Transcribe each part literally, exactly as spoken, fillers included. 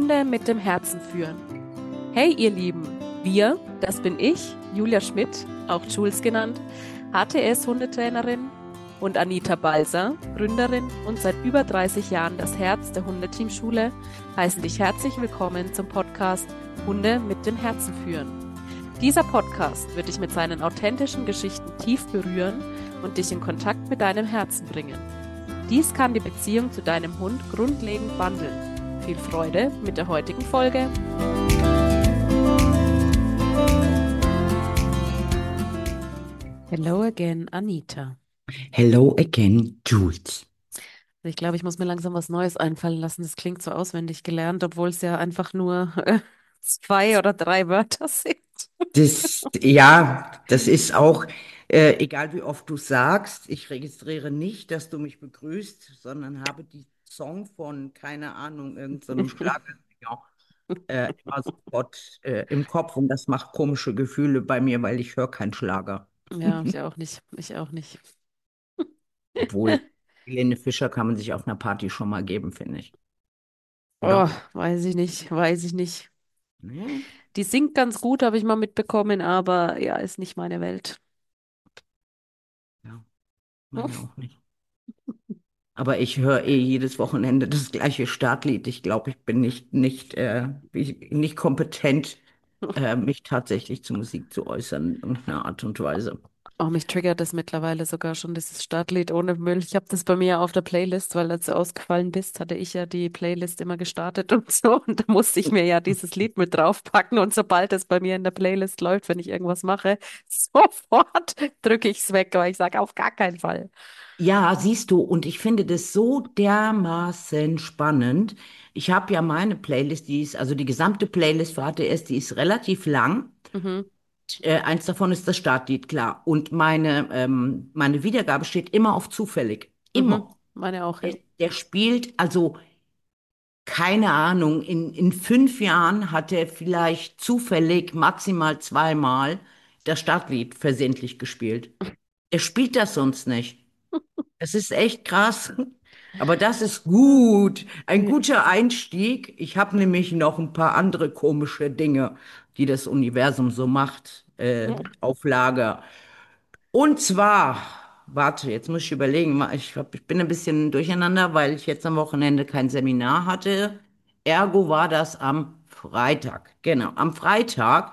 Hunde mit dem Herzen führen. Hey ihr Lieben, wir, das bin ich, Julia Schmidt, auch Jules genannt, H T S-Hundetrainerin und Anita Balser, Gründerin und seit über dreißig Jahren das Herz der Hundeteamschule, heißen dich herzlich willkommen zum Podcast Hunde mit dem Herzen führen. Dieser Podcast wird dich mit seinen authentischen Geschichten tief berühren und dich in Kontakt mit deinem Herzen bringen. Dies kann die Beziehung zu deinem Hund grundlegend wandeln. Viel Freude mit der heutigen Folge. Hello again, Anita. Hello again, Jules. Ich glaube, ich muss mir langsam was Neues einfallen lassen. Das klingt so auswendig gelernt, obwohl es ja einfach nur äh, zwei oder drei Wörter sind. Das, ja, das ist auch, äh, egal wie oft du sagst, ich registriere nicht, dass du mich begrüßt, sondern habe die Song von, keine Ahnung, irgendeinem Schlagersänger äh, immer sofort äh, im Kopf und das macht komische Gefühle bei mir, weil ich höre keinen Schlager. Ja, ich auch nicht. Ich auch nicht. Obwohl, Helene Fischer kann man sich auf einer Party schon mal geben, finde ich. Oh, Oder? weiß ich nicht, weiß ich nicht. Nee? Die singt ganz gut, habe ich mal mitbekommen, aber ja, ist nicht meine Welt. Ja, meine auch nicht. Aber ich höre eh jedes Wochenende das gleiche Startlied. Ich glaube, ich bin nicht, nicht, äh, ich- nicht kompetent, äh, mich tatsächlich zu Musik zu äußern in irgendeiner Art und Weise. Oh, mich triggert das mittlerweile sogar schon, dieses Startlied ohne Müll. Ich habe das bei mir auf der Playlist, weil als du ausgefallen bist, hatte ich ja die Playlist immer gestartet und so. Und da musste ich mir ja dieses Lied mit draufpacken. Und sobald es bei mir in der Playlist läuft, wenn ich irgendwas mache, sofort drücke ich es weg, weil ich sage, auf gar keinen Fall. Ja, siehst du, und ich finde das so dermaßen spannend. Ich habe ja meine Playlist, die ist, also die gesamte Playlist für H T S, die ist relativ lang. Mhm, Äh, eins davon ist das Startlied, klar. Und meine, ähm, meine Wiedergabe steht immer auf zufällig. mhm, Immer. meine auch, ja. Der, der spielt, also keine Ahnung, in, in fünf Jahren hat er vielleicht zufällig maximal zweimal das Startlied versehentlich gespielt. Er spielt das sonst nicht. Es ist echt krass. Aber das ist gut. Ein Ja. guter Einstieg. Ich habe nämlich noch ein paar andere komische Dinge, die das Universum so macht, äh, auf Lager. Und zwar, warte, jetzt muss ich überlegen, ich, hab, ich bin ein bisschen durcheinander, weil ich jetzt am Wochenende kein Seminar hatte. Ergo war das am Freitag. Genau, am Freitag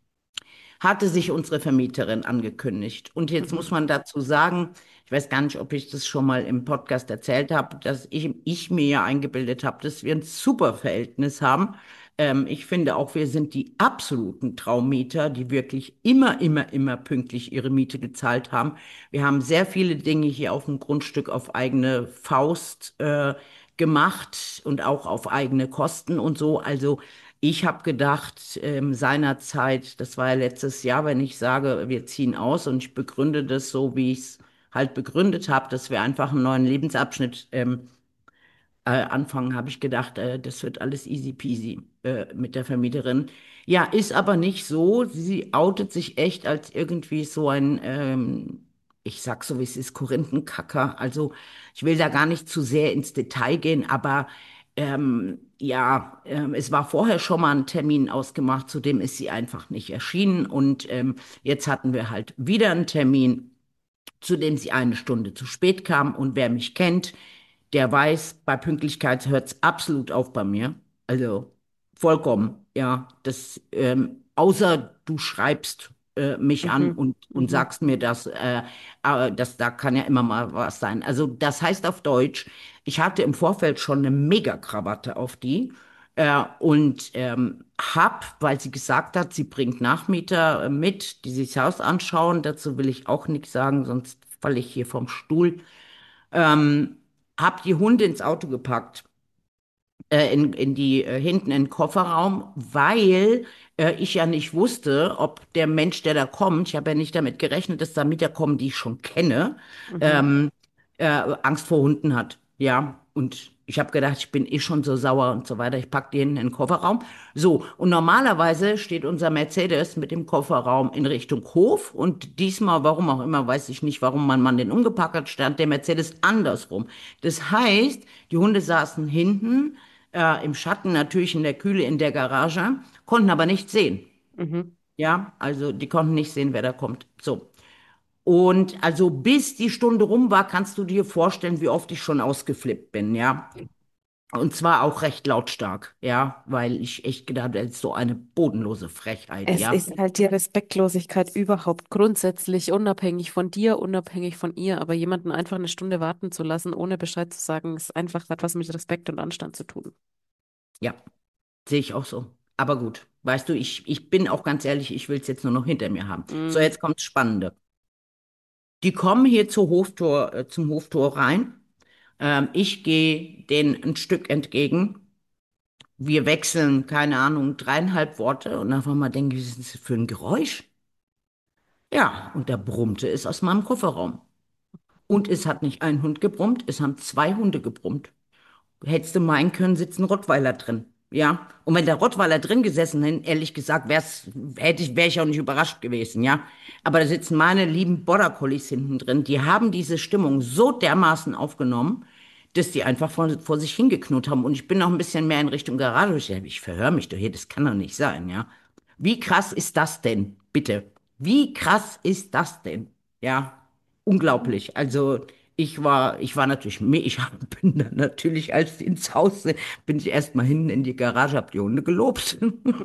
hatte sich unsere Vermieterin angekündigt. Und jetzt Mhm. muss man dazu sagen, ich weiß gar nicht, ob ich das schon mal im Podcast erzählt habe, dass ich, ich mir ja eingebildet habe, dass wir ein super Verhältnis haben. Ähm, ich finde auch, wir sind die absoluten Traummieter, die wirklich immer, immer, immer pünktlich ihre Miete gezahlt haben. Wir haben sehr viele Dinge hier auf dem Grundstück auf eigene Faust äh, gemacht und auch auf eigene Kosten und so. Also ich habe gedacht, ähm, seinerzeit, das war ja letztes Jahr, wenn ich sage, wir ziehen aus und ich begründe das so, wie ich es halt begründet habe, dass wir einfach einen neuen Lebensabschnitt ähm, äh, anfangen, habe ich gedacht, äh, das wird alles easy peasy äh, mit der Vermieterin. Ja, ist aber nicht so. Sie outet sich echt als irgendwie so ein, ähm, ich sag so, wie es ist, Korinthenkacker. Also ich will da gar nicht zu sehr ins Detail gehen, aber ähm, ja, ähm, es war vorher schon mal ein Termin ausgemacht, zu dem ist sie einfach nicht erschienen. Und ähm, jetzt hatten wir halt wieder einen Termin, zu dem sie eine Stunde zu spät kam. Und wer mich kennt, der weiß, bei Pünktlichkeit hört es absolut auf bei mir. Also vollkommen, ja. Das, ähm, außer du schreibst äh, mich an Mhm. und, und Mhm. sagst mir, dass, äh, äh, dass da kann ja immer mal was sein. Also das heißt auf Deutsch, ich hatte im Vorfeld schon eine Mega-Krawatte auf die. Äh, und ähm, hab, weil sie gesagt hat, sie bringt Nachmieter äh, mit, die sich das Haus anschauen. Dazu will ich auch nichts sagen, sonst falle ich hier vom Stuhl. Ähm, hab die Hunde ins Auto gepackt, äh, in, in die, äh, hinten in den Kofferraum, weil äh, ich ja nicht wusste, ob der Mensch, der da kommt, ich habe ja nicht damit gerechnet, dass da Mieter kommen, die ich schon kenne, Mhm. ähm, äh, Angst vor Hunden hat. Ja, und ich habe gedacht, ich bin eh schon so sauer und so weiter. Ich pack die hinten in den Kofferraum. So, und normalerweise steht unser Mercedes mit dem Kofferraum in Richtung Hof. Und diesmal, warum auch immer, weiß ich nicht, warum mein Mann den umgepackt hat, stand der Mercedes andersrum. Das heißt, die Hunde saßen hinten äh, im Schatten, natürlich in der Kühle in der Garage, konnten aber nicht sehen. Mhm. Ja, also die konnten nicht sehen, wer da kommt. So. Und also bis die Stunde rum war, kannst du dir vorstellen, wie oft ich schon ausgeflippt bin, ja. Und zwar auch recht lautstark, ja, weil ich echt gedacht habe, das ist so eine bodenlose Frechheit, Es ja. ist halt die Respektlosigkeit überhaupt grundsätzlich, unabhängig von dir, unabhängig von ihr, aber jemanden einfach eine Stunde warten zu lassen, ohne Bescheid zu sagen, ist einfach, hat was mit Respekt und Anstand zu tun. Ja, sehe ich auch so. Aber gut, weißt du, ich, ich bin auch ganz ehrlich, ich will es jetzt nur noch hinter mir haben. So, Mm, jetzt kommt's Spannende. Die kommen hier zur Hoftor, äh, zum Hoftor rein. Ähm, ich gehe denen ein Stück entgegen. Wir wechseln, keine Ahnung, dreieinhalb Worte und auf einmal denke ich, was ist das für ein Geräusch? Ja, und da brummte es aus meinem Kofferraum. Und es hat nicht ein Hund gebrummt, es haben zwei Hunde gebrummt. Hättest du meinen können, sitzt ein Rottweiler drin. Ja. Und wenn der Rottweiler drin gesessen hätte, ehrlich gesagt, wär's, hätte ich, wäre ich auch nicht überrascht gewesen, ja. Aber da sitzen meine lieben Border Collies hinten drin. Die haben diese Stimmung so dermaßen aufgenommen, dass die einfach vor, vor sich hingeknurrt haben. Und ich bin noch ein bisschen mehr in Richtung Garage. Ich, ich verhöre mich doch hier, das kann doch nicht sein, ja. Wie krass ist das denn, bitte? Wie krass ist das denn? Ja, unglaublich. Also ich war, ich war natürlich, me- ich hab- bin dann natürlich, als die ins Haus sind, bin ich erst mal hinten in die Garage, hab die Hunde gelobt.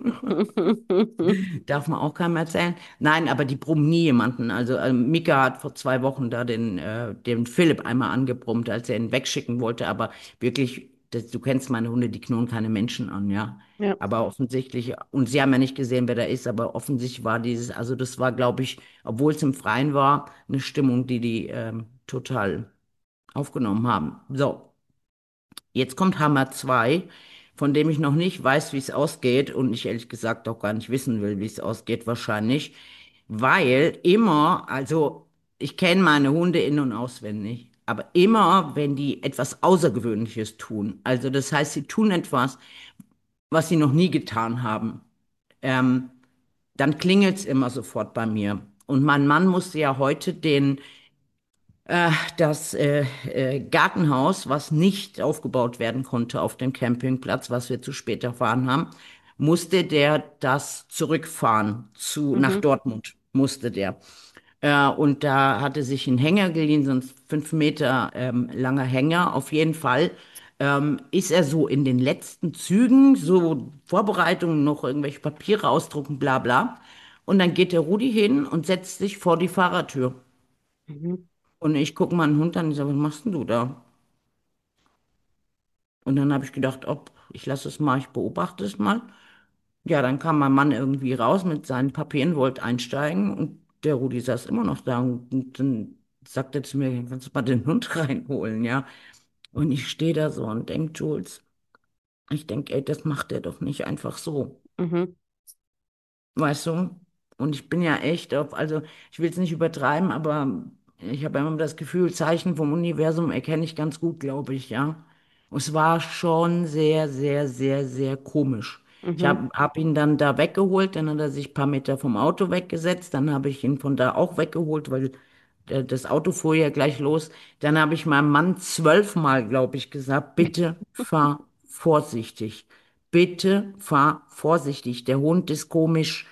Darf man auch keinem erzählen. Nein, aber die brummen nie jemanden. Also äh, Mika hat vor zwei Wochen da den, äh, den Philipp einmal angebrummt, als er ihn wegschicken wollte. Aber wirklich, das, du kennst meine Hunde, die knurren keine Menschen an, ja. Ja. Aber offensichtlich, und sie haben ja nicht gesehen, wer da ist, aber offensichtlich war dieses, also das war, glaube ich, obwohl es im Freien war, eine Stimmung, die die ähm, total aufgenommen haben. So, jetzt kommt Hammer zwei, von dem ich noch nicht weiß, wie es ausgeht und ich ehrlich gesagt auch gar nicht wissen will, wie es ausgeht, wahrscheinlich, weil immer, also ich kenne meine Hunde in- und auswendig, aber immer, wenn die etwas Außergewöhnliches tun, also das heißt, sie tun etwas, was sie noch nie getan haben, ähm, dann klingelt es immer sofort bei mir. Und mein Mann musste ja heute den äh, das äh, äh, Gartenhaus, was nicht aufgebaut werden konnte auf dem Campingplatz, was wir zu spät erfahren haben, musste der das zurückfahren zu, nach Mhm. Dortmund, musste der. Äh, und da hatte sich ein Hänger geliehen, so ein fünf Meter ähm, langer Hänger. Auf jeden Fall ähm, ist er so in den letzten Zügen, so Vorbereitungen, noch irgendwelche Papiere ausdrucken, bla bla. Und dann geht der Rudi hin und setzt sich vor die Fahrertür. Mhm. Und ich gucke meinen Hund an und sage, was machst denn du da? Und dann habe ich gedacht, ob, ich lasse es mal, ich beobachte es mal. Ja, dann kam mein Mann irgendwie raus mit seinen Papieren, wollte einsteigen und der Rudi saß immer noch da. Und dann sagt er zu mir, kannst du mal den Hund reinholen, ja? Und ich stehe da so und denke, Jules, ich denke, ey, das macht er doch nicht einfach so. Mhm. Weißt du? Und ich bin ja echt auf, also ich will es nicht übertreiben, aber ich habe immer das Gefühl, Zeichen vom Universum erkenne ich ganz gut, glaube ich, ja. Und es war schon sehr, sehr, sehr, sehr komisch. Ich Mhm. habe hab hab ihn dann da weggeholt, dann hat er sich ein paar Meter vom Auto weggesetzt, dann habe ich ihn von da auch weggeholt, weil äh, das Auto fuhr ja gleich los. Dann habe ich meinem Mann zwölfmal, glaube ich, gesagt, bitte fahr vorsichtig. Bitte fahr vorsichtig. Der Hund ist komisch.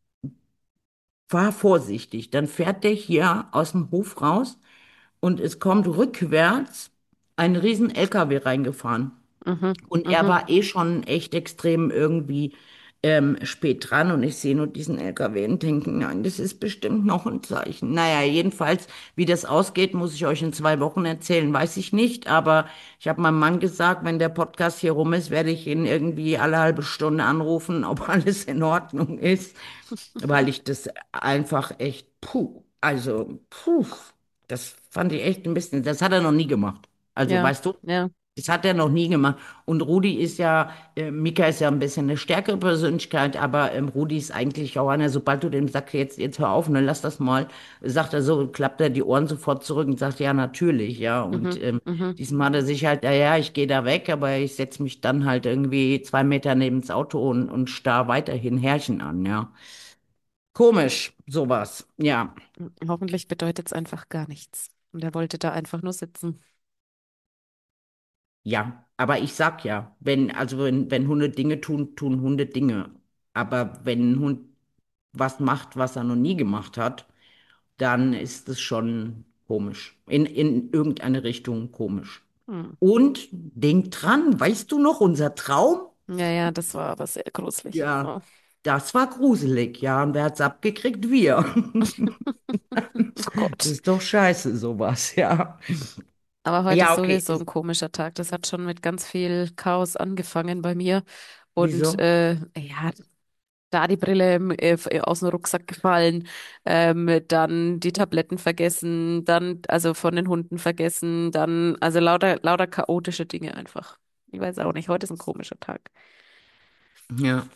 Fahr vorsichtig. Dann fährt der hier aus dem Hof raus und es kommt rückwärts ein riesen L K W reingefahren. Mhm. Und er Mhm. war eh schon echt extrem irgendwie ähm, spät dran und ich sehe nur diesen L K W und denke, nein, das ist bestimmt noch ein Zeichen. Naja, jedenfalls, wie das ausgeht, muss ich euch in zwei Wochen erzählen, weiß ich nicht. Aber ich habe meinem Mann gesagt, wenn der Podcast hier rum ist, werde ich ihn irgendwie alle halbe Stunde anrufen, ob alles in Ordnung ist, weil ich das einfach echt, puh, also, puh, das fand ich echt ein bisschen, das hat er noch nie gemacht. Also, Ja, weißt du? ja. Das hat er noch nie gemacht. Und Rudi ist ja, äh, Mika ist ja ein bisschen eine stärkere Persönlichkeit, aber ähm, Rudi ist eigentlich auch einer, sobald du dem sagst, jetzt, jetzt hör auf, ne, lass das mal, sagt er so, klappt er die Ohren sofort zurück und sagt, ja, natürlich, ja. Und Mhm. ähm, Mhm. diesmal hat er sich halt, ja, ja, ich gehe da weg, aber ich setze mich dann halt irgendwie zwei Meter neben das Auto und, und starr weiterhin Härchen an, ja. Komisch, sowas, ja. Hoffentlich bedeutet es einfach gar nichts. Und er wollte da einfach nur sitzen. Ja. Aber ich sag ja, wenn, also wenn, wenn Hunde Dinge tun, tun Hunde Dinge. Aber wenn ein Hund was macht, was er noch nie gemacht hat, dann ist es schon komisch. In, in irgendeine Richtung komisch. Hm. Und denk dran, weißt du noch, unser Traum? Ja, ja, das war aber sehr gruselig. Ja, Oh. das war gruselig, ja. Und wer hat's abgekriegt? Wir. Oh Das Gott. ist doch scheiße, sowas, ja. Aber heute ist Ja, okay. sowieso ein komischer Tag. Das hat schon mit ganz viel Chaos angefangen bei mir. Und Wieso? äh, ja, da die Brille im, äh, äh, aus dem Rucksack gefallen, ähm, dann die Tabletten vergessen, dann also von den Hunden vergessen, dann also lauter, lauter chaotische Dinge einfach. Ich weiß auch nicht, heute ist ein komischer Tag. Ja,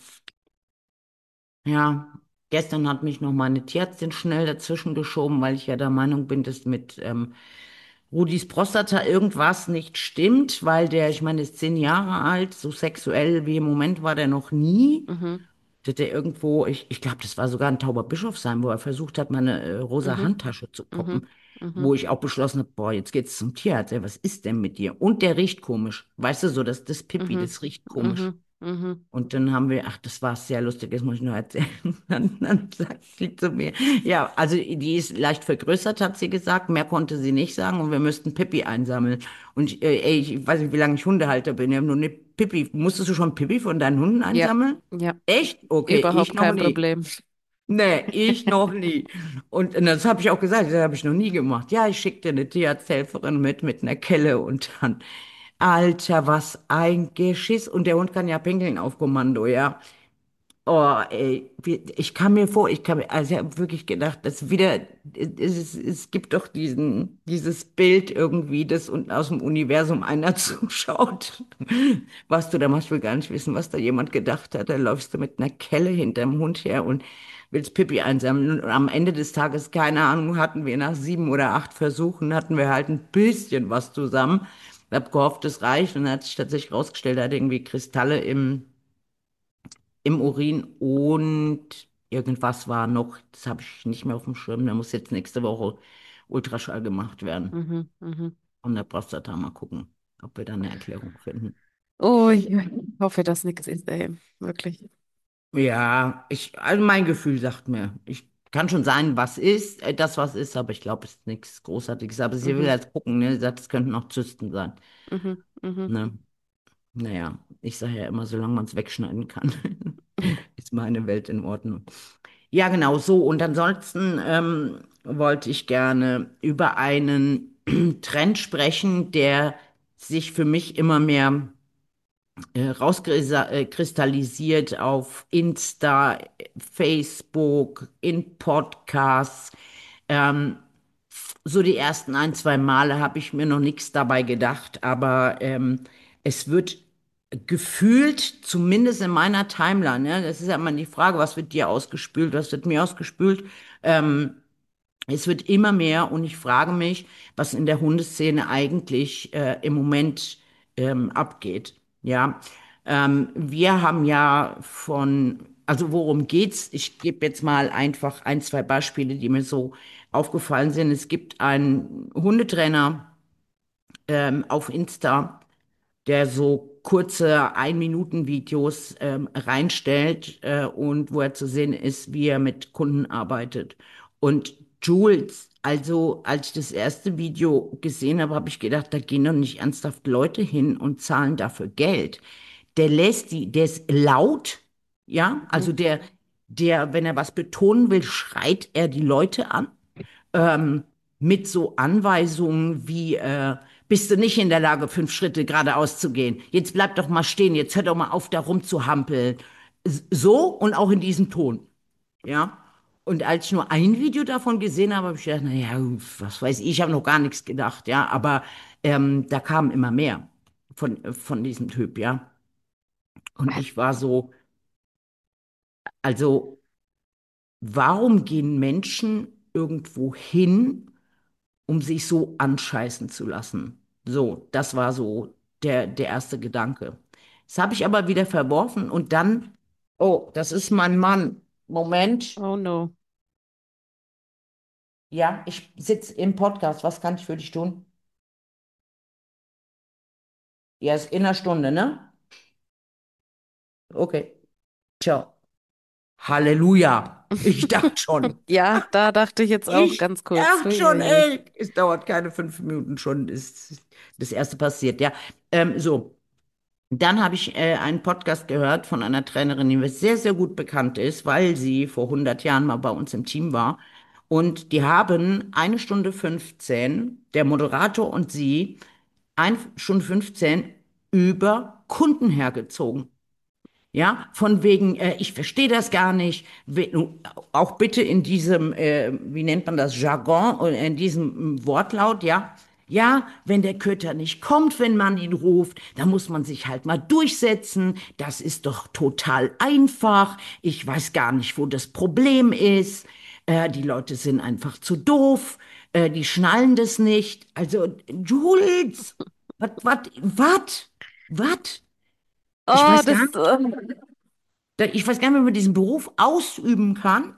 ja. Gestern hat mich noch meine Tierärztin schnell dazwischen geschoben, weil ich ja der Meinung bin, dass mit ähm, Rudis Prostata irgendwas nicht stimmt, weil der, ich meine, ist zehn Jahre alt, so sexuell wie im Moment war der noch nie. Mhm, Dass der irgendwo, ich, ich glaube, das war sogar ein Tauberbischofsheim, wo er versucht hat, meine äh, rosa mhm, Handtasche zu poppen, mhm, mhm, wo ich auch beschlossen habe, boah, jetzt geht's zum Tierarzt, ey, was ist denn mit dir? Und der riecht komisch. Weißt du, so das, das Pipi, mhm, das riecht komisch. mhm, mhm. Und dann haben wir, ach, das war sehr lustig, das muss ich nur erzählen. Dann, dann sagt sie zu mir, ja, also die ist leicht vergrößert, hat sie gesagt, mehr konnte sie nicht sagen und wir müssten Pipi einsammeln. Und ich, äh, ey, ich weiß nicht, wie lange ich Hundehalter bin, ich habe nur eine Pipi. Musstest du schon Pipi von deinen Hunden Ja, einsammeln? ja, Echt? Okay, ich überhaupt noch kein nie. Problem. Nee, ich noch nie. Und, und das habe ich auch gesagt, das habe ich noch nie gemacht. Ja, ich schickte eine Tierarzthelferin mit, mit einer Kelle und dann, Alter, was ein Geschiss. Und der Hund kann ja pinkeln auf Kommando, ja. Oh, ey, wie- ich kam mir vor, ich kam mir, also ich habe wirklich gedacht, dass wieder, es, es, es gibt doch diesen, dieses Bild irgendwie, das unten aus dem Universum einer zuschaut. Was du, da machst du gar nicht wissen, was da jemand gedacht hat. Da läufst du mit einer Kelle hinterm Hund her und willst Pipi einsammeln. Und am Ende des Tages, keine Ahnung, hatten wir nach sieben oder acht Versuchen, hatten wir halt ein bisschen was zusammen. Ich hab gehofft, es reicht. Und dann hat sich tatsächlich rausgestellt, er hat irgendwie Kristalle im im Urin und irgendwas war noch, das habe ich nicht mehr auf dem Schirm, da muss jetzt nächste Woche Ultraschall gemacht werden. Mhm, mhm. Und der Prostata mal gucken, ob wir da eine Erklärung finden. Oh, ich hoffe, dass nichts ist, ey. Wirklich. Ja, ich, also mein Gefühl sagt mir, ich kann schon sein, was ist, äh, das was ist, aber ich glaube, es ist nichts Großartiges. Aber sie will Mhm, jetzt gucken, ne? Sie sagt, es könnten auch Zysten sein. mhm, mhm. Ne? Naja, ich sage ja immer, solange man es wegschneiden kann, ist meine Welt in Ordnung. Ja, genau so. Und ansonsten ähm, wollte ich gerne über einen Trend sprechen, der sich für mich immer mehr äh, rauskristallisiert auf Insta, Facebook, in Podcasts. Ähm, so die ersten ein, zwei Male habe ich mir noch nichts dabei gedacht, aber ähm, es wird gefühlt, zumindest in meiner Timeline, ne, das ist ja immer die Frage, was wird dir ausgespült, was wird mir ausgespült, ähm, es wird immer mehr und ich frage mich, was in der Hundeszene eigentlich äh, im Moment ähm, abgeht. Ja, ähm, wir haben ja von, also worum geht's? Ich gebe jetzt mal einfach ein, zwei Beispiele, die mir so aufgefallen sind. Es gibt einen Hundetrainer ähm, auf Insta, der so kurze Ein-Minuten-Videos ähm, reinstellt äh, und wo er zu sehen ist, wie er mit Kunden arbeitet. Und Jules, also als ich das erste Video gesehen habe, habe ich gedacht, da gehen doch nicht ernsthaft Leute hin und zahlen dafür Geld. Der lässt die, der ist laut, ja, also Mhm. der, der, wenn er was betonen will, schreit er die Leute an ähm, mit so Anweisungen wie, äh, bist du nicht in der Lage, fünf Schritte geradeaus zu gehen? Jetzt bleib doch mal stehen, jetzt hör doch mal auf, da rumzuhampeln. S- So und auch in diesem Ton, ja. Und als ich nur ein Video davon gesehen habe, habe ich gedacht, naja, was weiß ich, ich habe noch gar nichts gedacht, ja. Aber ähm, da kamen immer mehr von, von diesem Typ, ja. Und ich war so, also, warum gehen Menschen irgendwo hin, um sich so anscheißen zu lassen? So, das war so der, der erste Gedanke. Das habe ich aber wieder verworfen und dann, oh, das ist mein Mann. Moment. Oh no. Ja, ich sitze im Podcast. Was kann ich für dich tun? Ja, ist in einer Stunde, ne? Okay. Ciao. Halleluja. Ich dachte schon. Ja, da dachte ich jetzt auch Ich ganz kurz. dachte schon, Huiuiui. ey, es dauert keine fünf Minuten schon, ist das erste passiert, ja. Ähm, so, dann habe ich äh, einen Podcast gehört von einer Trainerin, die mir sehr, sehr gut bekannt ist, weil sie vor hundert Jahren mal bei uns im Team war. Und die haben eine Stunde fünfzehn, der Moderator und sie, eine Stunde fünfzehn über Kunden hergezogen. Ja, von wegen, äh, ich verstehe das gar nicht. We- Auch bitte in diesem, äh, wie nennt man das, Jargon, oder in diesem mm, Wortlaut, ja. Ja, wenn der Köter nicht kommt, wenn man ihn ruft, dann muss man sich halt mal durchsetzen. Das ist doch total einfach. Ich weiß gar nicht, wo das Problem ist. Äh, die Leute sind einfach zu doof. Äh, die schnallen das nicht. Also, Jules, was, was, was, was? Ich Oh, weiß gar das. nicht. ähm, Da- Ich weiß gar nicht, wie man diesen Beruf ausüben kann,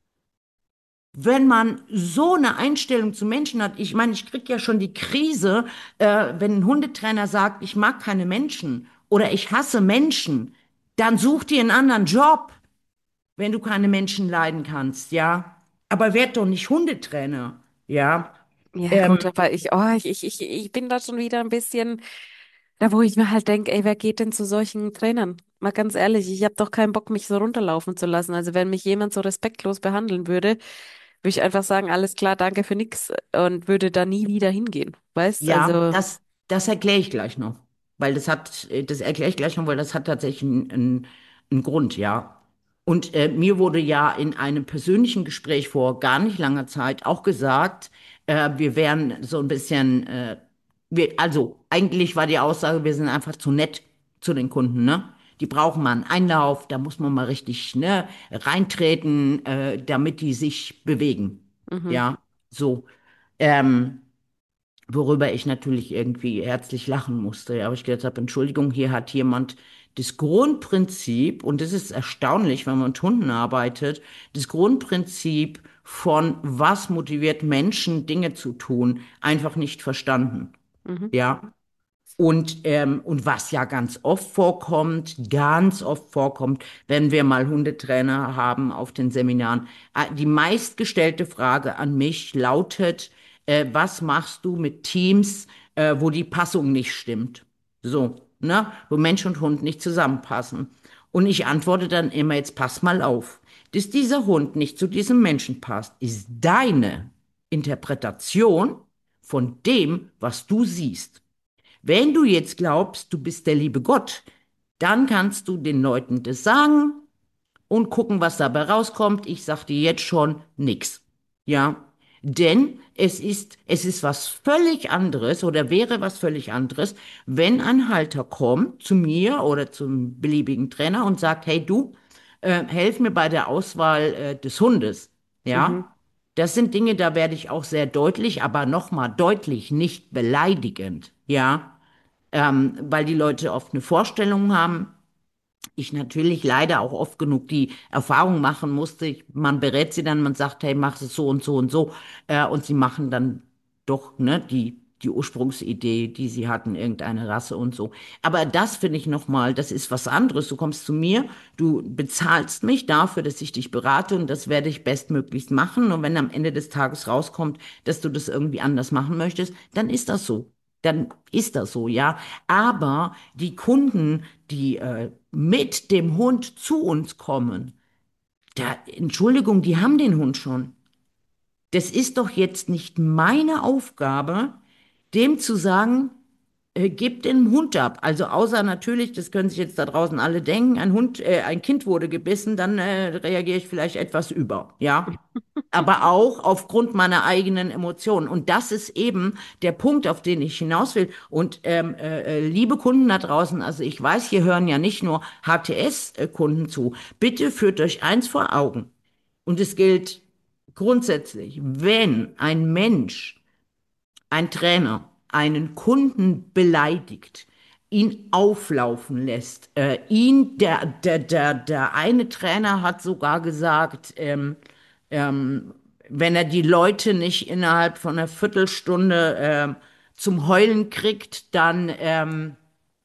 wenn man so eine Einstellung zu Menschen hat. Ich meine, ich kriege ja schon die Krise, äh, wenn ein Hundetrainer sagt, ich mag keine Menschen oder ich hasse Menschen, dann such dir einen anderen Job, wenn du keine Menschen leiden kannst, ja. Aber werd doch nicht Hundetrainer, ja. Ja, Ähm, gut, aber ich, oh, ich, ich, ich, ich bin da schon wieder ein bisschen, da wo ich mir halt denke, ey, wer geht denn zu solchen Trainern? Mal ganz ehrlich, ich habe doch keinen Bock, mich so runterlaufen zu lassen. Also wenn mich jemand so respektlos behandeln würde, würde ich einfach sagen, alles klar, danke für nix und würde da nie wieder hingehen. Weißt? Ja, Also, das, das erkläre ich gleich noch. Weil das hat, äh, das erkläre ich gleich noch, weil das hat tatsächlich einen, einen, einen Grund, ja. Und äh, mir wurde ja in einem persönlichen Gespräch vor gar nicht langer Zeit auch gesagt, äh, wir wären so ein bisschen, äh, wir, also eigentlich war die Aussage, wir sind einfach zu nett zu den Kunden, ne? Die brauchen mal einen Einlauf, da muss man mal richtig, ne, reintreten, äh, damit die sich bewegen. mhm, Ja, so. Ähm, Worüber ich natürlich irgendwie herzlich lachen musste. Ja, aber ich gedacht habe, Entschuldigung, hier hat jemand das Grundprinzip, und das ist erstaunlich, wenn man mit Hunden arbeitet, das Grundprinzip von was motiviert Menschen, Dinge zu tun, einfach nicht verstanden. mhm, Ja, und, ähm, und was ja ganz oft vorkommt, ganz oft vorkommt, wenn wir mal Hundetrainer haben auf den Seminaren, äh, die meistgestellte Frage an mich lautet, äh, was machst du mit Teams, äh, wo die Passung nicht stimmt? So, ne? Wo Mensch und Hund nicht zusammenpassen. Und ich antworte dann immer, jetzt pass mal auf. Dass dieser Hund nicht zu diesem Menschen passt, ist deine Interpretation von dem, was du siehst. Wenn du jetzt glaubst, du bist der liebe Gott, dann kannst du den Leuten das sagen und gucken, was dabei rauskommt. Ich sag dir jetzt schon nix. Ja, denn es ist, es ist was völlig anderes oder wäre was völlig anderes, wenn ein Halter kommt zu mir oder zum beliebigen Trainer und sagt, hey du, äh, helf mir bei der Auswahl, äh, des Hundes. mhm, Ja, das sind Dinge, da werde ich auch sehr deutlich, aber nochmal deutlich, nicht beleidigend. Ja, ähm, weil die Leute oft eine Vorstellung haben. Ich natürlich leider auch oft genug die Erfahrung machen musste. Ich, man berät sie dann, man sagt, hey, mach es so und so und so. Äh, und sie machen dann doch, ne, die, die Ursprungsidee, die sie hatten, irgendeine Rasse und so. Aber das finde ich nochmal, das ist was anderes. Du kommst zu mir, du bezahlst mich dafür, dass ich dich berate und das werde ich bestmöglichst machen. Und wenn am Ende des Tages rauskommt, dass du das irgendwie anders machen möchtest, dann ist das so. Dann ist das so, ja. Aber die Kunden, die äh, mit dem Hund zu uns kommen, da, Entschuldigung, die haben den Hund schon. Das ist doch jetzt nicht meine Aufgabe, dem zu sagen, äh, gib den Hund ab. Also außer natürlich, das können sich jetzt da draußen alle denken, ein Hund, äh, ein Kind wurde gebissen, dann äh, reagiere ich vielleicht etwas über, ja. Aber auch aufgrund meiner eigenen Emotionen. Und das ist eben der Punkt, auf den ich hinaus will. Und ähm, äh, äh, liebe Kunden da draußen, also ich weiß, hier hören ja nicht nur H T S-Kunden zu. Bitte führt euch eins vor Augen. Und es gilt grundsätzlich, wenn ein Mensch, ein Trainer, einen Kunden beleidigt, ihn auflaufen lässt, äh, ihn, der, der, der, der eine Trainer hat sogar gesagt, ähm, ähm, wenn er die Leute nicht innerhalb von einer Viertelstunde ähm, zum Heulen kriegt, dann, ähm,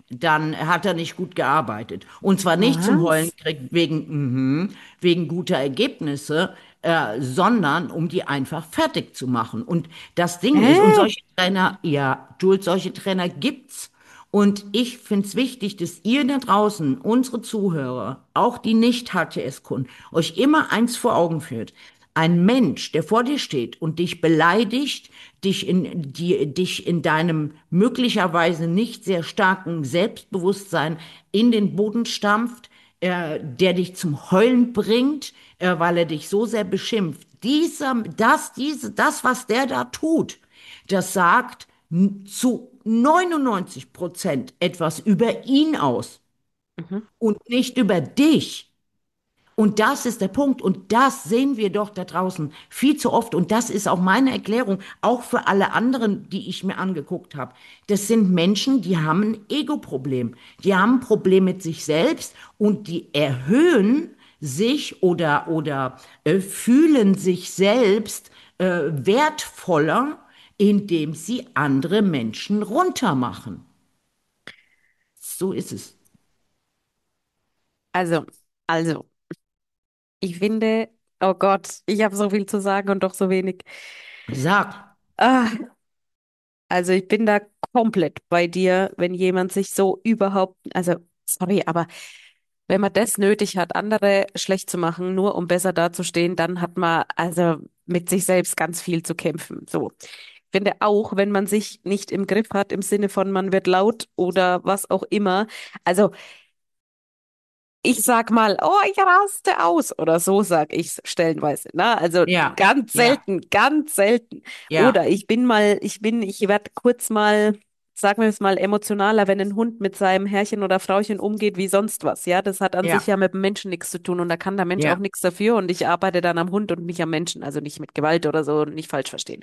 dann hat er nicht gut gearbeitet. Und zwar nicht zum Heulen Was? kriegt wegen, mhm, wegen guter Ergebnisse, äh, sondern um die einfach fertig zu machen. Und das Ding ist, und Hä? solche Trainer, ja, Jules, solche Trainer gibt's. Und ich finde es wichtig, dass ihr da draußen, unsere Zuhörer, auch die Nicht-H T S-Kunden, euch immer eins vor Augen führt. Ein Mensch, der vor dir steht und dich beleidigt, dich in, die, dich in deinem möglicherweise nicht sehr starken Selbstbewusstsein in den Boden stampft, äh, der dich zum Heulen bringt, äh, weil er dich so sehr beschimpft. Dieser, das, diese, das, was der da tut, das sagt n- zu neunundneunzig Prozent etwas über ihn aus Mhm. und nicht über dich. Und das ist der Punkt. Und das sehen wir doch da draußen viel zu oft. Und das ist auch meine Erklärung, auch für alle anderen, die ich mir angeguckt habe. Das sind Menschen, die haben ein Ego-Problem. Die haben ein Problem mit sich selbst und die erhöhen sich oder, oder äh, fühlen sich selbst äh, wertvoller, indem sie andere Menschen runtermachen. So ist es. Also, also, ich finde, oh Gott, ich habe so viel zu sagen und doch so wenig. Sag, Ah, also ich bin da komplett bei dir, wenn jemand sich so überhaupt, also sorry, aber wenn man das nötig hat, andere schlecht zu machen, nur um besser dazustehen, dann hat man also mit sich selbst ganz viel zu kämpfen. So. Ich finde auch, wenn man sich nicht im Griff hat, im Sinne von man wird laut oder was auch immer. Also ich sag mal, oh, ich raste aus oder so sag ich's stellenweise. Ne? Also ja, ganz ja, selten, ganz selten. Oder ja, ich bin mal, ich bin, ich werde kurz mal, sagen wir es mal, emotionaler, wenn ein Hund mit seinem Herrchen oder Frauchen umgeht wie sonst was. Ja, das hat an sich ja, ja mit dem Menschen nichts zu tun und da kann der Mensch auch ja. nichts dafür und ich arbeite dann am Hund und nicht am Menschen, also nicht mit Gewalt oder so, nicht falsch verstehen.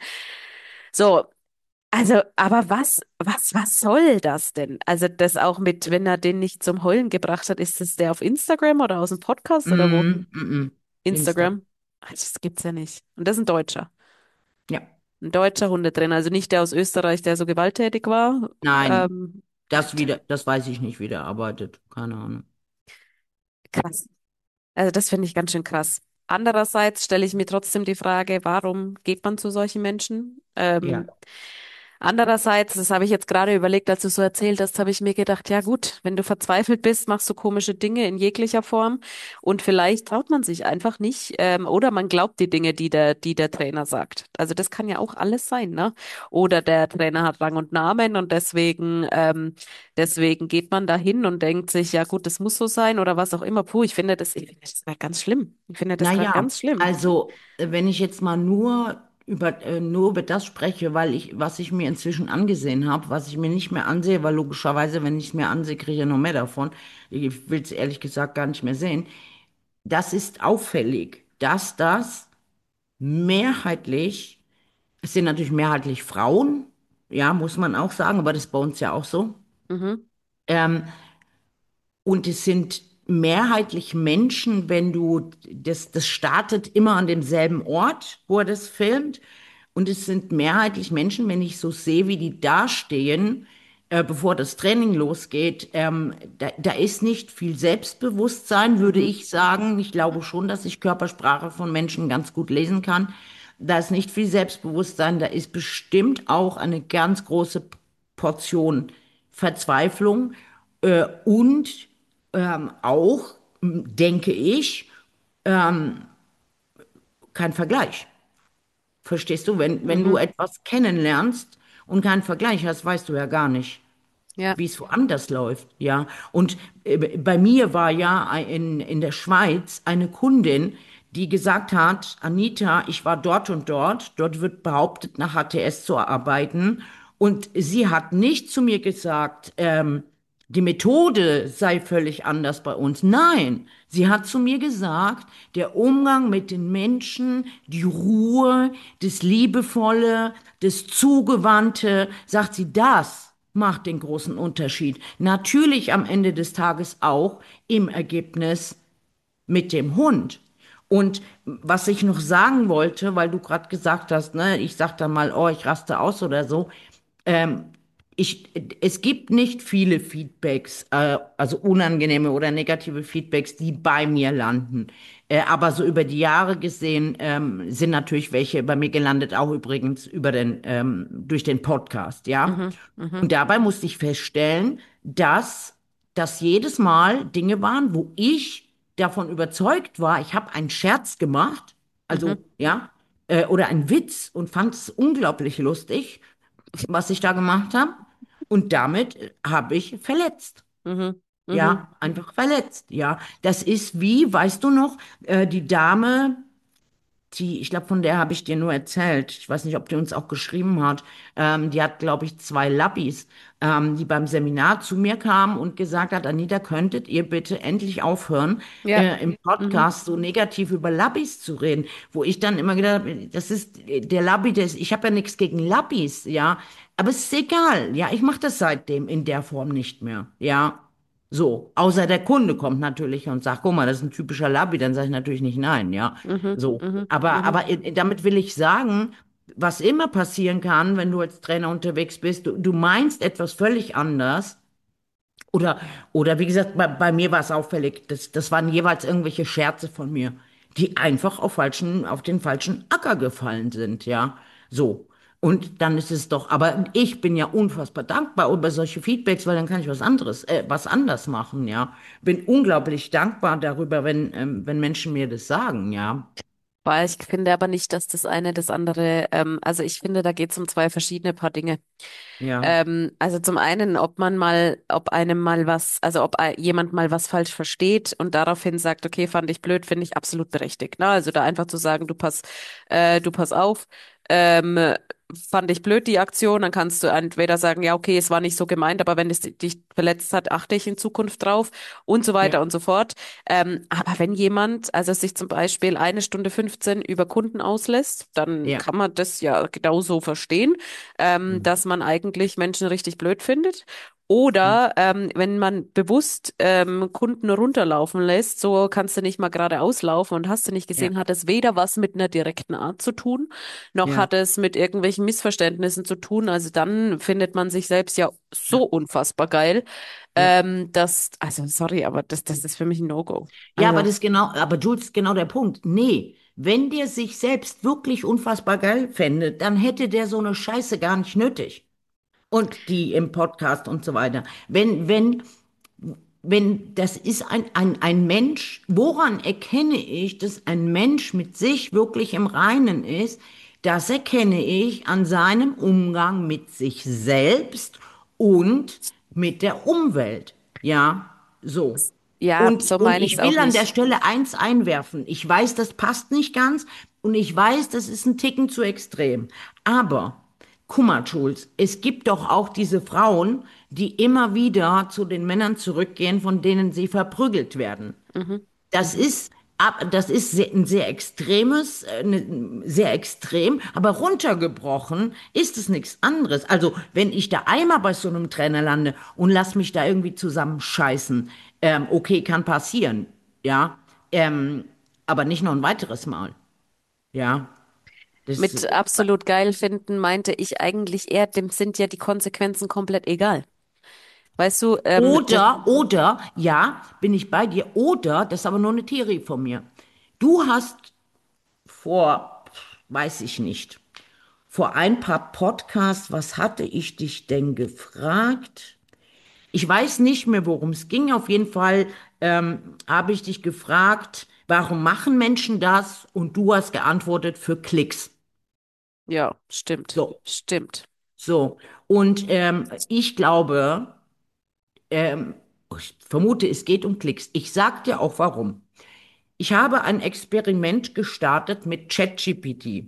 So, also, aber was, was, was soll das denn? Also, das auch mit, wenn er den nicht zum Heulen gebracht hat, ist das der auf Instagram oder aus dem Podcast oder wo? Mm, mm, mm. Insta. Instagram? Ach, das gibt's ja nicht. Und das ist ein Deutscher. Ja. Ein deutscher Hundetrainer, also nicht der aus Österreich, der so gewalttätig war. Nein, Ähm, das Alter, wieder, das weiß ich nicht, wie der arbeitet. Keine Ahnung. krass. Also, das finde ich ganz schön krass. Andererseits stelle ich mir trotzdem die Frage, warum geht man zu solchen Menschen? Ja. Ähm, Andererseits, das habe ich jetzt gerade überlegt, als du so erzählt hast, habe ich mir gedacht, ja gut, wenn du verzweifelt bist, machst du komische Dinge in jeglicher Form und vielleicht traut man sich einfach nicht ähm, oder man glaubt die Dinge, die der, die der Trainer sagt. Also das kann ja auch alles sein, ne? Oder der Trainer hat Rang und Namen und deswegen, ähm, deswegen geht man dahin und denkt sich, ja gut, das muss so sein oder was auch immer. Puh, ich finde das, ich finde das gerade ganz schlimm. Ich finde das gerade Naja, ganz schlimm. also, äh, wenn ich jetzt mal nur über, äh, nur über das spreche, weil ich, was ich mir inzwischen angesehen habe, was ich mir nicht mehr ansehe, weil logischerweise, wenn ich es mir ansehe, kriege ich ja noch mehr davon. Ich will es ehrlich gesagt gar nicht mehr sehen. Das ist auffällig, dass das mehrheitlich, es sind natürlich mehrheitlich Frauen, ja, muss man auch sagen, aber das ist bei uns ja auch so. Mhm, Ähm, und es sind mehrheitlich Menschen, wenn du, das, das startet immer an demselben Ort, wo er das filmt. Und es sind mehrheitlich Menschen, wenn ich so sehe, wie die dastehen, äh, bevor das Training losgeht, ähm, da, da ist nicht viel Selbstbewusstsein, würde mhm, ich sagen. Ich glaube schon, dass ich Körpersprache von Menschen ganz gut lesen kann. Da ist nicht viel Selbstbewusstsein, da ist bestimmt auch eine ganz große Portion Verzweiflung äh, und ähm, auch, m, denke ich, kein Vergleich. Verstehst du? Wenn, wenn du mhm. etwas kennenlernst und keinen Vergleich hast, weißt du ja gar nicht, Ja. wie es woanders läuft, ja. Und äh, bei mir war ja in, in der Schweiz eine Kundin, die gesagt hat, Anita, ich war dort und dort, dort wird behauptet, nach H T S zu arbeiten. Und sie hat nicht zu mir gesagt, ähm, die Methode sei völlig anders bei uns. Nein, sie hat zu mir gesagt, der Umgang mit den Menschen, die Ruhe, das Liebevolle, das Zugewandte, sagt sie, das macht den großen Unterschied. Natürlich am Ende des Tages auch im Ergebnis mit dem Hund. Und was ich noch sagen wollte, weil du gerade gesagt hast, ne, ich sag da mal, oh, ich raste aus oder so, ich, es gibt nicht viele Feedbacks, äh, also unangenehme oder negative Feedbacks, die bei mir landen. Äh, aber so über die Jahre gesehen ähm, sind natürlich welche bei mir gelandet, auch übrigens über den, ähm, durch den Podcast, ja. Mhm, mhm, Und dabei musste ich feststellen, dass das jedes Mal Dinge waren, wo ich davon überzeugt war, ich habe einen Scherz gemacht, mhm, also ja, äh, oder einen Witz und fand es unglaublich lustig, was ich da gemacht habe. Und damit äh, habe ich verletzt. mhm, mhm, Ja, einfach verletzt. Ja, das ist wie, weißt du noch, äh, die Dame, die, ich glaube, von der habe ich dir nur erzählt. Ich weiß nicht, ob die uns auch geschrieben hat. Ähm, die hat, glaube ich, zwei Labbys, ähm, die beim Seminar zu mir kamen und gesagt hat, Anita, könntet ihr bitte endlich aufhören, ja, äh, im mhm, Podcast so negativ über Labbys zu reden? Wo ich dann immer gedacht habe, das ist der Labby, des, ich habe ja nichts gegen Labbys, ja. Aber es ist egal. Ja, ich mache das seitdem in der Form nicht mehr. Ja. So, außer der Kunde kommt natürlich und sagt, guck mal, das ist ein typischer Labby, dann sage ich natürlich nicht nein, ja. mhm, So, mhm, aber, mhm. aber i- damit will ich sagen, was immer passieren kann, wenn du als Trainer unterwegs bist, du, du meinst etwas völlig anders. Oder, oder wie gesagt, bei, bei mir war es auffällig, das, das waren jeweils irgendwelche Scherze von mir, die einfach auf falschen, auf den falschen Acker gefallen sind, ja. So. Und dann ist es doch, aber ich bin ja unfassbar dankbar über solche Feedbacks, weil dann kann ich was anderes, äh, was anders machen, ja. Bin unglaublich dankbar darüber, wenn, ähm, wenn Menschen mir das sagen, ja. Weil ich finde aber nicht, dass das eine das andere, ähm, also ich finde, da geht es um zwei verschiedene Paar Dinge. Ja, Ähm, also zum einen, ob man mal, ob einem mal was, also ob ein- jemand mal was falsch versteht und daraufhin sagt, okay, fand ich blöd, finde ich absolut berechtigt. Ne? Also da einfach zu sagen, du pass, äh, du pass auf, ähm, fand ich blöd die Aktion, dann kannst du entweder sagen, ja, okay, es war nicht so gemeint, aber wenn es dich verletzt hat, achte ich in Zukunft drauf und so weiter ja, und so fort. Ähm, aber wenn jemand, also sich zum Beispiel eine Stunde fünfzehn über Kunden auslässt, dann ja. kann man das ja genauso verstehen, ähm, Mhm. dass man eigentlich Menschen richtig blöd findet. Ja, Oder ähm, wenn man bewusst ähm, Kunden runterlaufen lässt, so kannst du nicht mal geradeaus laufen und hast du nicht ja, gesehen, hat es weder was mit einer direkten Art zu tun, noch ja. hat es mit irgendwelchen Missverständnissen zu tun. Also dann findet man sich selbst ja so Ja. unfassbar geil, Ja. ähm, dass, also sorry, aber das, das ist für mich ein No-Go. Ja, aber Also, das ist genau, aber Jules ist genau der Punkt. Nee, wenn der sich selbst wirklich unfassbar geil fände, dann hätte der so eine Scheiße gar nicht nötig. Und die im Podcast und so weiter. Wenn, wenn, wenn, das ist ein, ein, ein Mensch, woran erkenne ich, dass ein Mensch mit sich wirklich im Reinen ist? Das erkenne ich an seinem Umgang mit sich selbst und mit der Umwelt. Ja, so. ja, Und, so und meine ich es ich auch will an der nicht. Stelle eins einwerfen. Ich weiß, das passt nicht ganz und ich weiß, das ist ein Ticken zu extrem. Aber, guck mal, Schulz, es gibt doch auch diese Frauen, die immer wieder zu den Männern zurückgehen, von denen sie verprügelt werden. Mhm. Das Mhm. ist, ab- das ist sehr, ein sehr extremes, äh, ne- sehr extrem, aber runtergebrochen ist es nichts anderes. Also, wenn ich da einmal bei so einem Trainer lande und lass mich da irgendwie zusammenscheißen, ähm, okay, kann passieren, ja, ähm, aber nicht noch ein weiteres Mal, ja. Das, Mit absolut geil finden meinte ich eigentlich eher, dem sind ja die Konsequenzen komplett egal. Weißt du, ähm, das, oder, oder, ja, bin ich bei dir, oder, das ist aber nur eine Theorie von mir. Du hast vor, weiß ich nicht, vor ein paar Podcasts, was hatte ich dich denn gefragt? Ich weiß nicht mehr, worum es ging. Auf jeden Fall ähm, habe ich dich gefragt, warum machen Menschen das? Und du hast geantwortet für Klicks. ja, stimmt, So, stimmt. so. Und ähm, ich glaube, ähm, ich vermute, es geht um Klicks. Ich sag dir auch warum. Ich habe ein Experiment gestartet mit ChatGPT.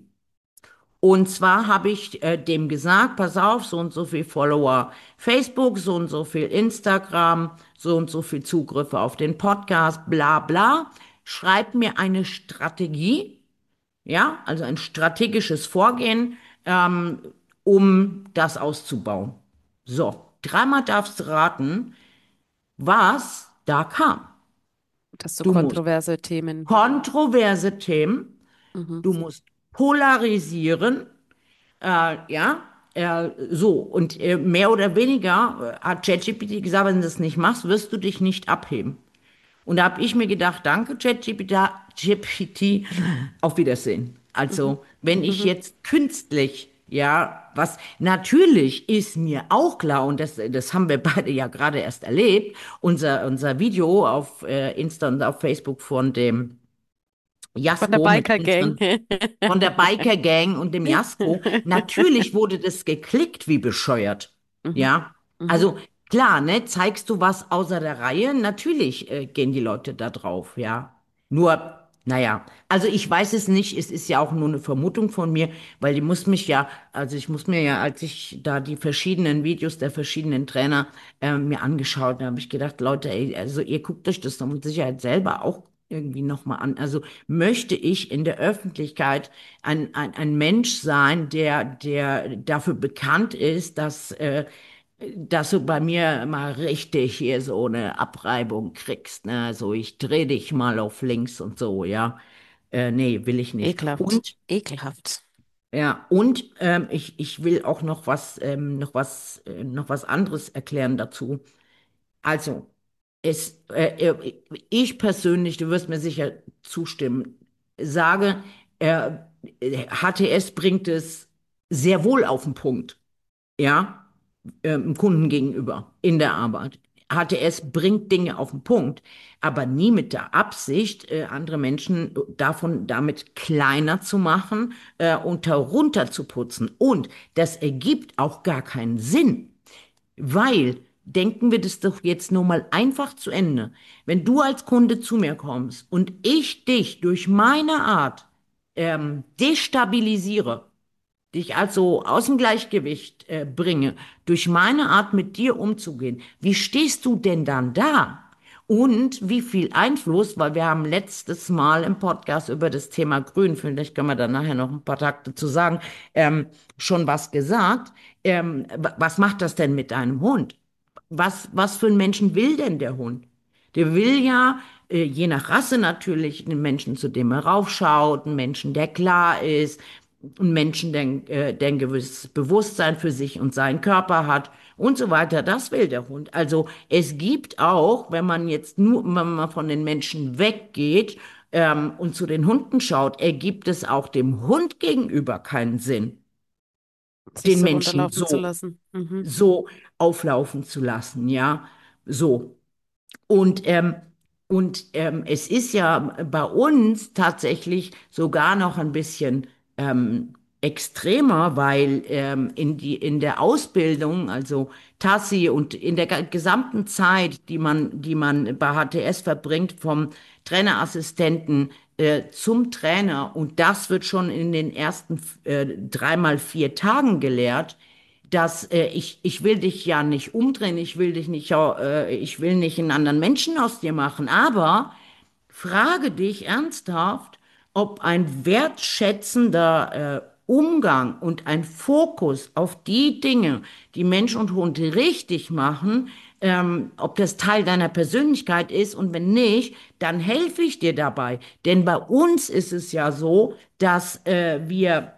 Und zwar habe ich äh, dem gesagt, pass auf, so und so viel Follower Facebook, so und so viel Instagram, so und so viel Zugriffe auf den Podcast, bla bla. Schreib mir eine Strategie, ja, also ein strategisches Vorgehen, ähm, um das auszubauen. So, dreimal darfst du raten, was da kam. Das so Du musst kontroverse Themen. kontroverse Themen, Mhm. du musst polarisieren, Äh, ja, Äh, so, und äh, mehr oder weniger äh, hat ChatGPT gesagt, wenn du das nicht machst, wirst du dich nicht abheben. Und da habe ich mir gedacht, danke ChatGPT, G P T, auf Wiedersehen. Mhm. Also, wenn ich Mhm. jetzt künstlich, ja, was natürlich ist mir auch klar, und das, das haben wir beide ja gerade erst erlebt, unser, unser Video auf äh, Insta und auf Facebook von dem Von der Jasko mit Biker Gang. unseren von der Biker Gang und dem Jasko. Natürlich wurde das geklickt wie bescheuert. Mhm. Ja, Mhm. also klar, ne, zeigst du was außer der Reihe? Natürlich äh, gehen die Leute da drauf, ja. Nur, naja, also ich weiß es nicht, es ist ja auch nur eine Vermutung von mir, weil die muss mich ja, also ich muss mir ja, als ich da die verschiedenen Videos der verschiedenen Trainer äh, mir angeschaut habe, habe ich gedacht, Leute, ey, also ihr guckt euch das doch mit Sicherheit selber auch irgendwie nochmal an. Also möchte ich in der Öffentlichkeit ein, ein, ein Mensch sein, der, der dafür bekannt ist, dass, äh, dass du bei mir mal richtig hier so eine Abreibung kriegst, ne? Also ich dreh dich mal auf links und so, ja. Äh, nee, will ich nicht. Ekelhaft. Und Ekelhaft. ja, und ähm, ich, ich will auch noch was, ähm, noch was, äh, noch was anderes erklären dazu. Also, es, äh, äh, ich persönlich, du wirst mir sicher zustimmen, sage, äh, H T S bringt es sehr wohl auf den Punkt, ja, äh, dem Kunden gegenüber in der Arbeit. H T S bringt Dinge auf den Punkt, aber nie mit der Absicht, äh, andere Menschen davon damit kleiner zu machen, äh, und herunter zu putzen. Und das ergibt auch gar keinen Sinn. Weil, denken wir das doch jetzt nur mal einfach zu Ende. Wenn du als Kunde zu mir kommst und ich dich durch meine Art ähm, destabilisiere, dich also aus dem Gleichgewicht äh, bringe, durch meine Art mit dir umzugehen, wie stehst du denn dann da? Und wie viel Einfluss, weil wir haben letztes Mal im Podcast über das Thema Grün, vielleicht können wir da nachher noch ein paar Takte zu sagen, ähm, schon was gesagt. Ähm, was macht das denn mit deinem Hund? Was, was für einen Menschen will denn der Hund? Der will ja, äh, je nach Rasse natürlich, einen Menschen, zu dem er raufschaut, einen Menschen, der klar ist, einen Menschen, der, äh, der ein gewisses Bewusstsein für sich und seinen Körper hat und so weiter. Das will der Hund. Also es gibt auch, wenn man jetzt nur, wenn man mal von den Menschen weggeht, ähm, und zu den Hunden schaut, ergibt es auch dem Hund gegenüber keinen Sinn, Sich den so Menschen runterlaufen zu so, lassen. Mhm. so auflaufen zu lassen, ja. So. Und, ähm, und ähm, es ist ja bei uns tatsächlich sogar noch ein bisschen ähm, extremer, weil ähm, in die, in der Ausbildung, also Tassi und in der ga- gesamten Zeit, die man, die man bei H T S verbringt, vom Trainerassistenten äh, zum Trainer, und das wird schon in den ersten äh, dreimal vier Tagen gelehrt, dass äh, ich, ich will dich ja nicht umdrehen, ich will dich nicht, äh, ich will nicht einen anderen Menschen aus dir machen, aber frage dich ernsthaft, ob ein wertschätzender äh, Umgang und ein Fokus auf die Dinge, die Mensch und Hund richtig machen, ähm, ob das Teil deiner Persönlichkeit ist, und wenn nicht, dann helfe ich dir dabei. Denn bei uns ist es ja so, dass äh, wir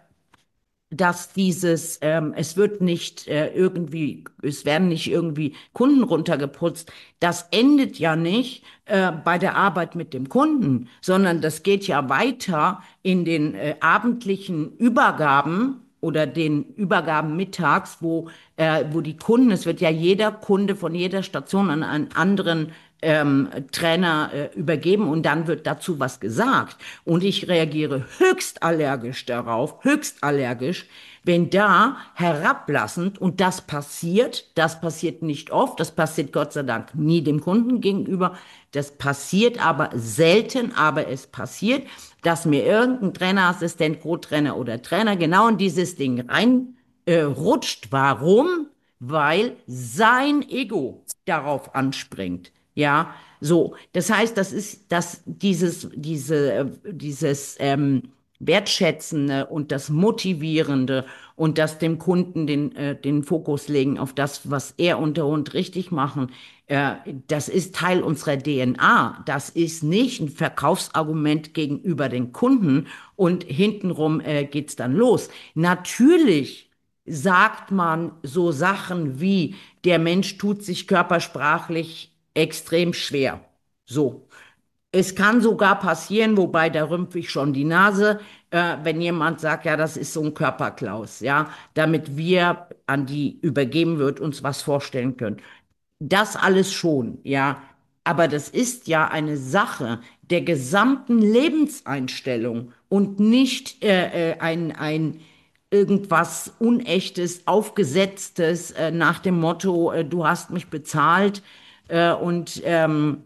dass dieses, ähm, es wird nicht äh, irgendwie, es werden nicht irgendwie Kunden runtergeputzt, das endet ja nicht äh, bei der Arbeit mit dem Kunden, sondern das geht ja weiter in den äh, abendlichen Übergaben oder den Übergaben mittags, wo, äh, wo die Kunden, es wird ja jeder Kunde von jeder Station an einen anderen ähm, Trainer äh, übergeben, und dann wird dazu was gesagt. Und ich reagiere höchst allergisch darauf, höchst allergisch, wenn da herablassend, und das passiert, das passiert nicht oft, das passiert Gott sei Dank nie dem Kunden gegenüber, das passiert aber selten, aber es passiert, dass mir irgendein Trainerassistent, Co-Trainer oder Trainer genau in dieses Ding rein äh, rutscht. Warum? Weil sein Ego darauf anspringt. Ja, so. Das heißt, das ist, dass dieses, diese, äh, dieses ähm, Wertschätzende und das Motivierende und das dem Kunden den, äh, den Fokus legen auf das, was er und der Hund richtig machen, äh, das ist Teil unserer D N A. Das ist nicht ein Verkaufsargument gegenüber den Kunden, und hintenrum äh, geht's dann los. Natürlich sagt man so Sachen wie, der Mensch tut sich körpersprachlich extrem schwer. So. Es kann sogar passieren, wobei da rümpfe ich schon die Nase, äh, wenn jemand sagt, ja, das ist so ein Körperklaus, ja, damit wir an die übergeben wird, uns was vorstellen können. Das alles schon, ja. Aber das ist ja eine Sache der gesamten Lebenseinstellung und nicht äh, äh, ein, ein irgendwas Unechtes, Aufgesetztes äh, nach dem Motto, äh, du hast mich bezahlt äh, und ähm,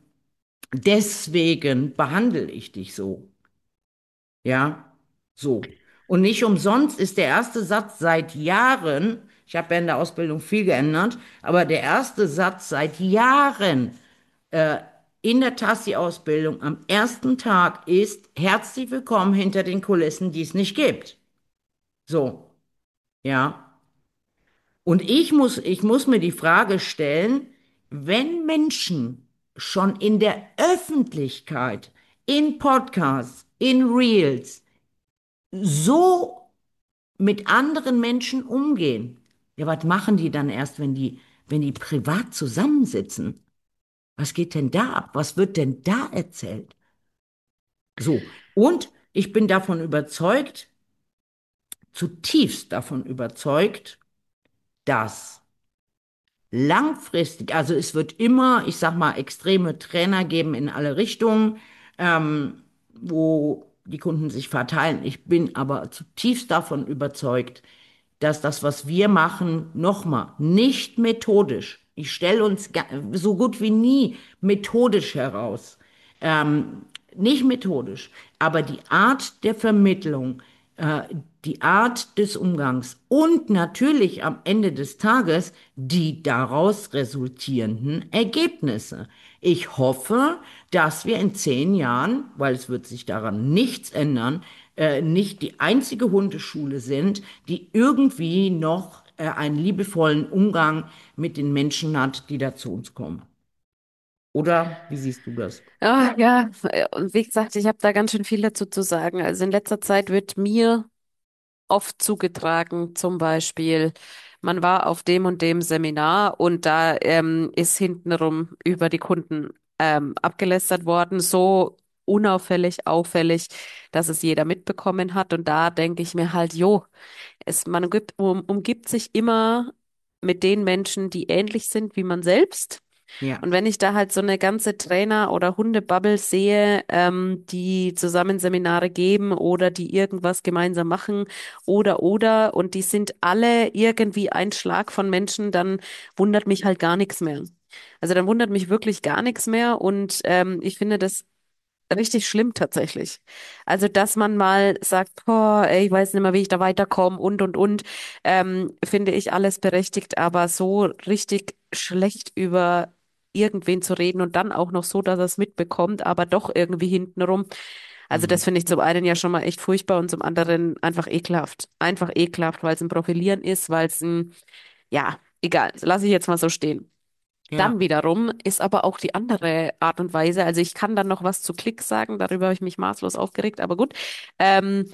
deswegen behandle ich dich so. Ja, so. Und nicht umsonst ist der erste Satz seit Jahren, ich habe ja in der Ausbildung viel geändert, aber der erste Satz seit Jahren äh, in der Tassi-Ausbildung am ersten Tag ist: Herzlich willkommen hinter den Kulissen, die es nicht gibt. So, ja. Und ich muss, ich muss mir die Frage stellen, wenn Menschen schon in der Öffentlichkeit, in Podcasts, in Reels, so mit anderen Menschen umgehen. Ja, was machen die dann erst, wenn die, wenn die privat zusammensitzen? Was geht denn da ab? Was wird denn da erzählt? So. Und ich bin davon überzeugt, zutiefst davon überzeugt, dass langfristig, also es wird immer, ich sag mal, extreme Trainer geben in alle Richtungen, ähm, wo die Kunden sich verteilen. Ich bin aber zutiefst davon überzeugt, dass das, was wir machen, nochmal, nicht methodisch, ich stelle uns ga- so gut wie nie methodisch heraus, ähm, nicht methodisch, aber die Art der Vermittlung, äh, die Art des Umgangs und natürlich am Ende des Tages die daraus resultierenden Ergebnisse. Ich hoffe, dass wir in zehn Jahren, weil es wird sich daran nichts ändern, äh, nicht die einzige Hundeschule sind, die irgendwie noch äh, einen liebevollen Umgang mit den Menschen hat, die da zu uns kommen. Oder wie siehst du das? Ah, ja, äh, und wie gesagt, ich habe da ganz schön viel dazu zu sagen. Also in letzter Zeit wird mir oft zugetragen, zum Beispiel, man war auf dem und dem Seminar und da ähm, ist hintenrum über die Kunden ähm, abgelästert worden, so unauffällig, auffällig, dass es jeder mitbekommen hat. Und da denke ich mir halt, jo, es, man gibt, um, umgibt sich immer mit den Menschen, die ähnlich sind wie man selbst. Ja, Und wenn ich da halt so eine ganze Trainer- oder Hundebubble sehe, ähm, die zusammen Seminare geben oder die irgendwas gemeinsam machen oder oder und die sind alle irgendwie ein Schlag von Menschen, dann wundert mich halt gar nichts mehr. Also dann wundert mich wirklich gar nichts mehr und ähm, ich finde das richtig schlimm tatsächlich. Also, dass man mal sagt, boah, ey, ich weiß nicht mehr, wie ich da weiterkomme und und und, ähm, finde ich alles berechtigt, aber so richtig schlecht über irgendwen zu reden und dann auch noch so, dass er es mitbekommt, aber doch irgendwie hintenrum. Also mhm. das finde ich zum einen ja schon mal echt furchtbar und zum anderen einfach ekelhaft. Einfach ekelhaft, weil es ein Profilieren ist, weil es ein, ja, egal, lasse ich jetzt mal so stehen. Dann Ja, wiederum ist aber auch die andere Art und Weise, also ich kann dann noch was zu Klick sagen, darüber habe ich mich maßlos aufgeregt, aber gut. Ähm,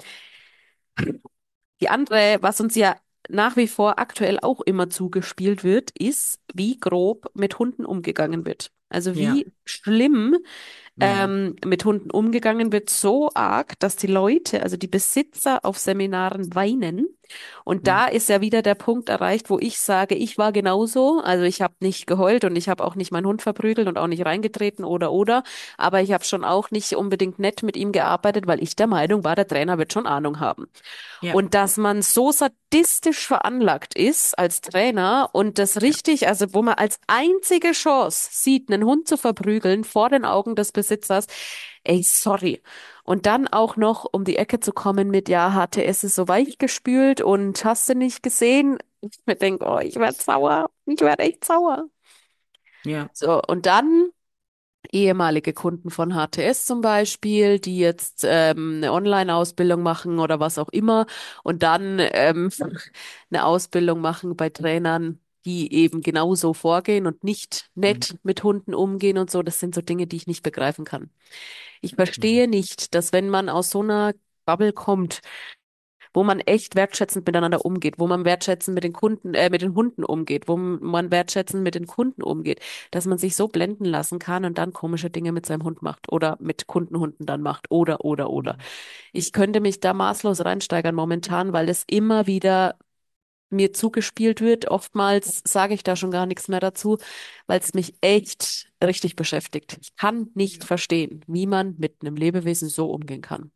die andere, was uns ja nach wie vor aktuell auch immer zugespielt wird, ist, wie grob mit Hunden umgegangen wird. Also ja, wie schlimm ja, ähm, mit Hunden umgegangen wird, so arg, dass die Leute, also die Besitzer auf Seminaren weinen. Und ja, da ist ja wieder der Punkt erreicht, wo ich sage, ich war genauso. Also ich habe nicht geheult und ich habe auch nicht meinen Hund verprügelt und auch nicht reingetreten oder oder. Aber ich habe schon auch nicht unbedingt nett mit ihm gearbeitet, weil ich der Meinung war, der Trainer wird schon Ahnung haben. ja, Und dass man so sadistisch veranlagt ist als Trainer und das ja, richtig, also wo man als einzige Chance sieht, einen Hund zu verprügeln vor den Augen des Besitzers, ey, sorry. Und dann auch noch um die Ecke zu kommen mit, ja, H T S ist so weich gespült und hast du nicht gesehen? Ich mir denke, oh, ich werde sauer. Ich werde echt sauer. ja, So, und dann ehemalige Kunden von H T S zum Beispiel, die jetzt ähm, eine Online-Ausbildung machen oder was auch immer und dann ähm, eine Ausbildung machen bei Trainern, die eben genauso vorgehen und nicht mhm. nett mit Hunden umgehen und so. Das sind so Dinge, die ich nicht begreifen kann. Ich Mhm. verstehe nicht, dass wenn man aus so einer Bubble kommt, wo man echt wertschätzend miteinander umgeht, wo man wertschätzend mit den Kunden, äh, mit den Hunden umgeht, wo man wertschätzend mit den Kunden umgeht, dass man sich so blenden lassen kann und dann komische Dinge mit seinem Hund macht oder mit Kundenhunden dann macht oder, oder, oder. Ich könnte mich da maßlos reinsteigern momentan, weil es immer wieder mir zugespielt wird. Oftmals sage ich da schon gar nichts mehr dazu, weil es mich echt richtig beschäftigt. Ich kann nicht verstehen, wie man mit einem Lebewesen so umgehen kann.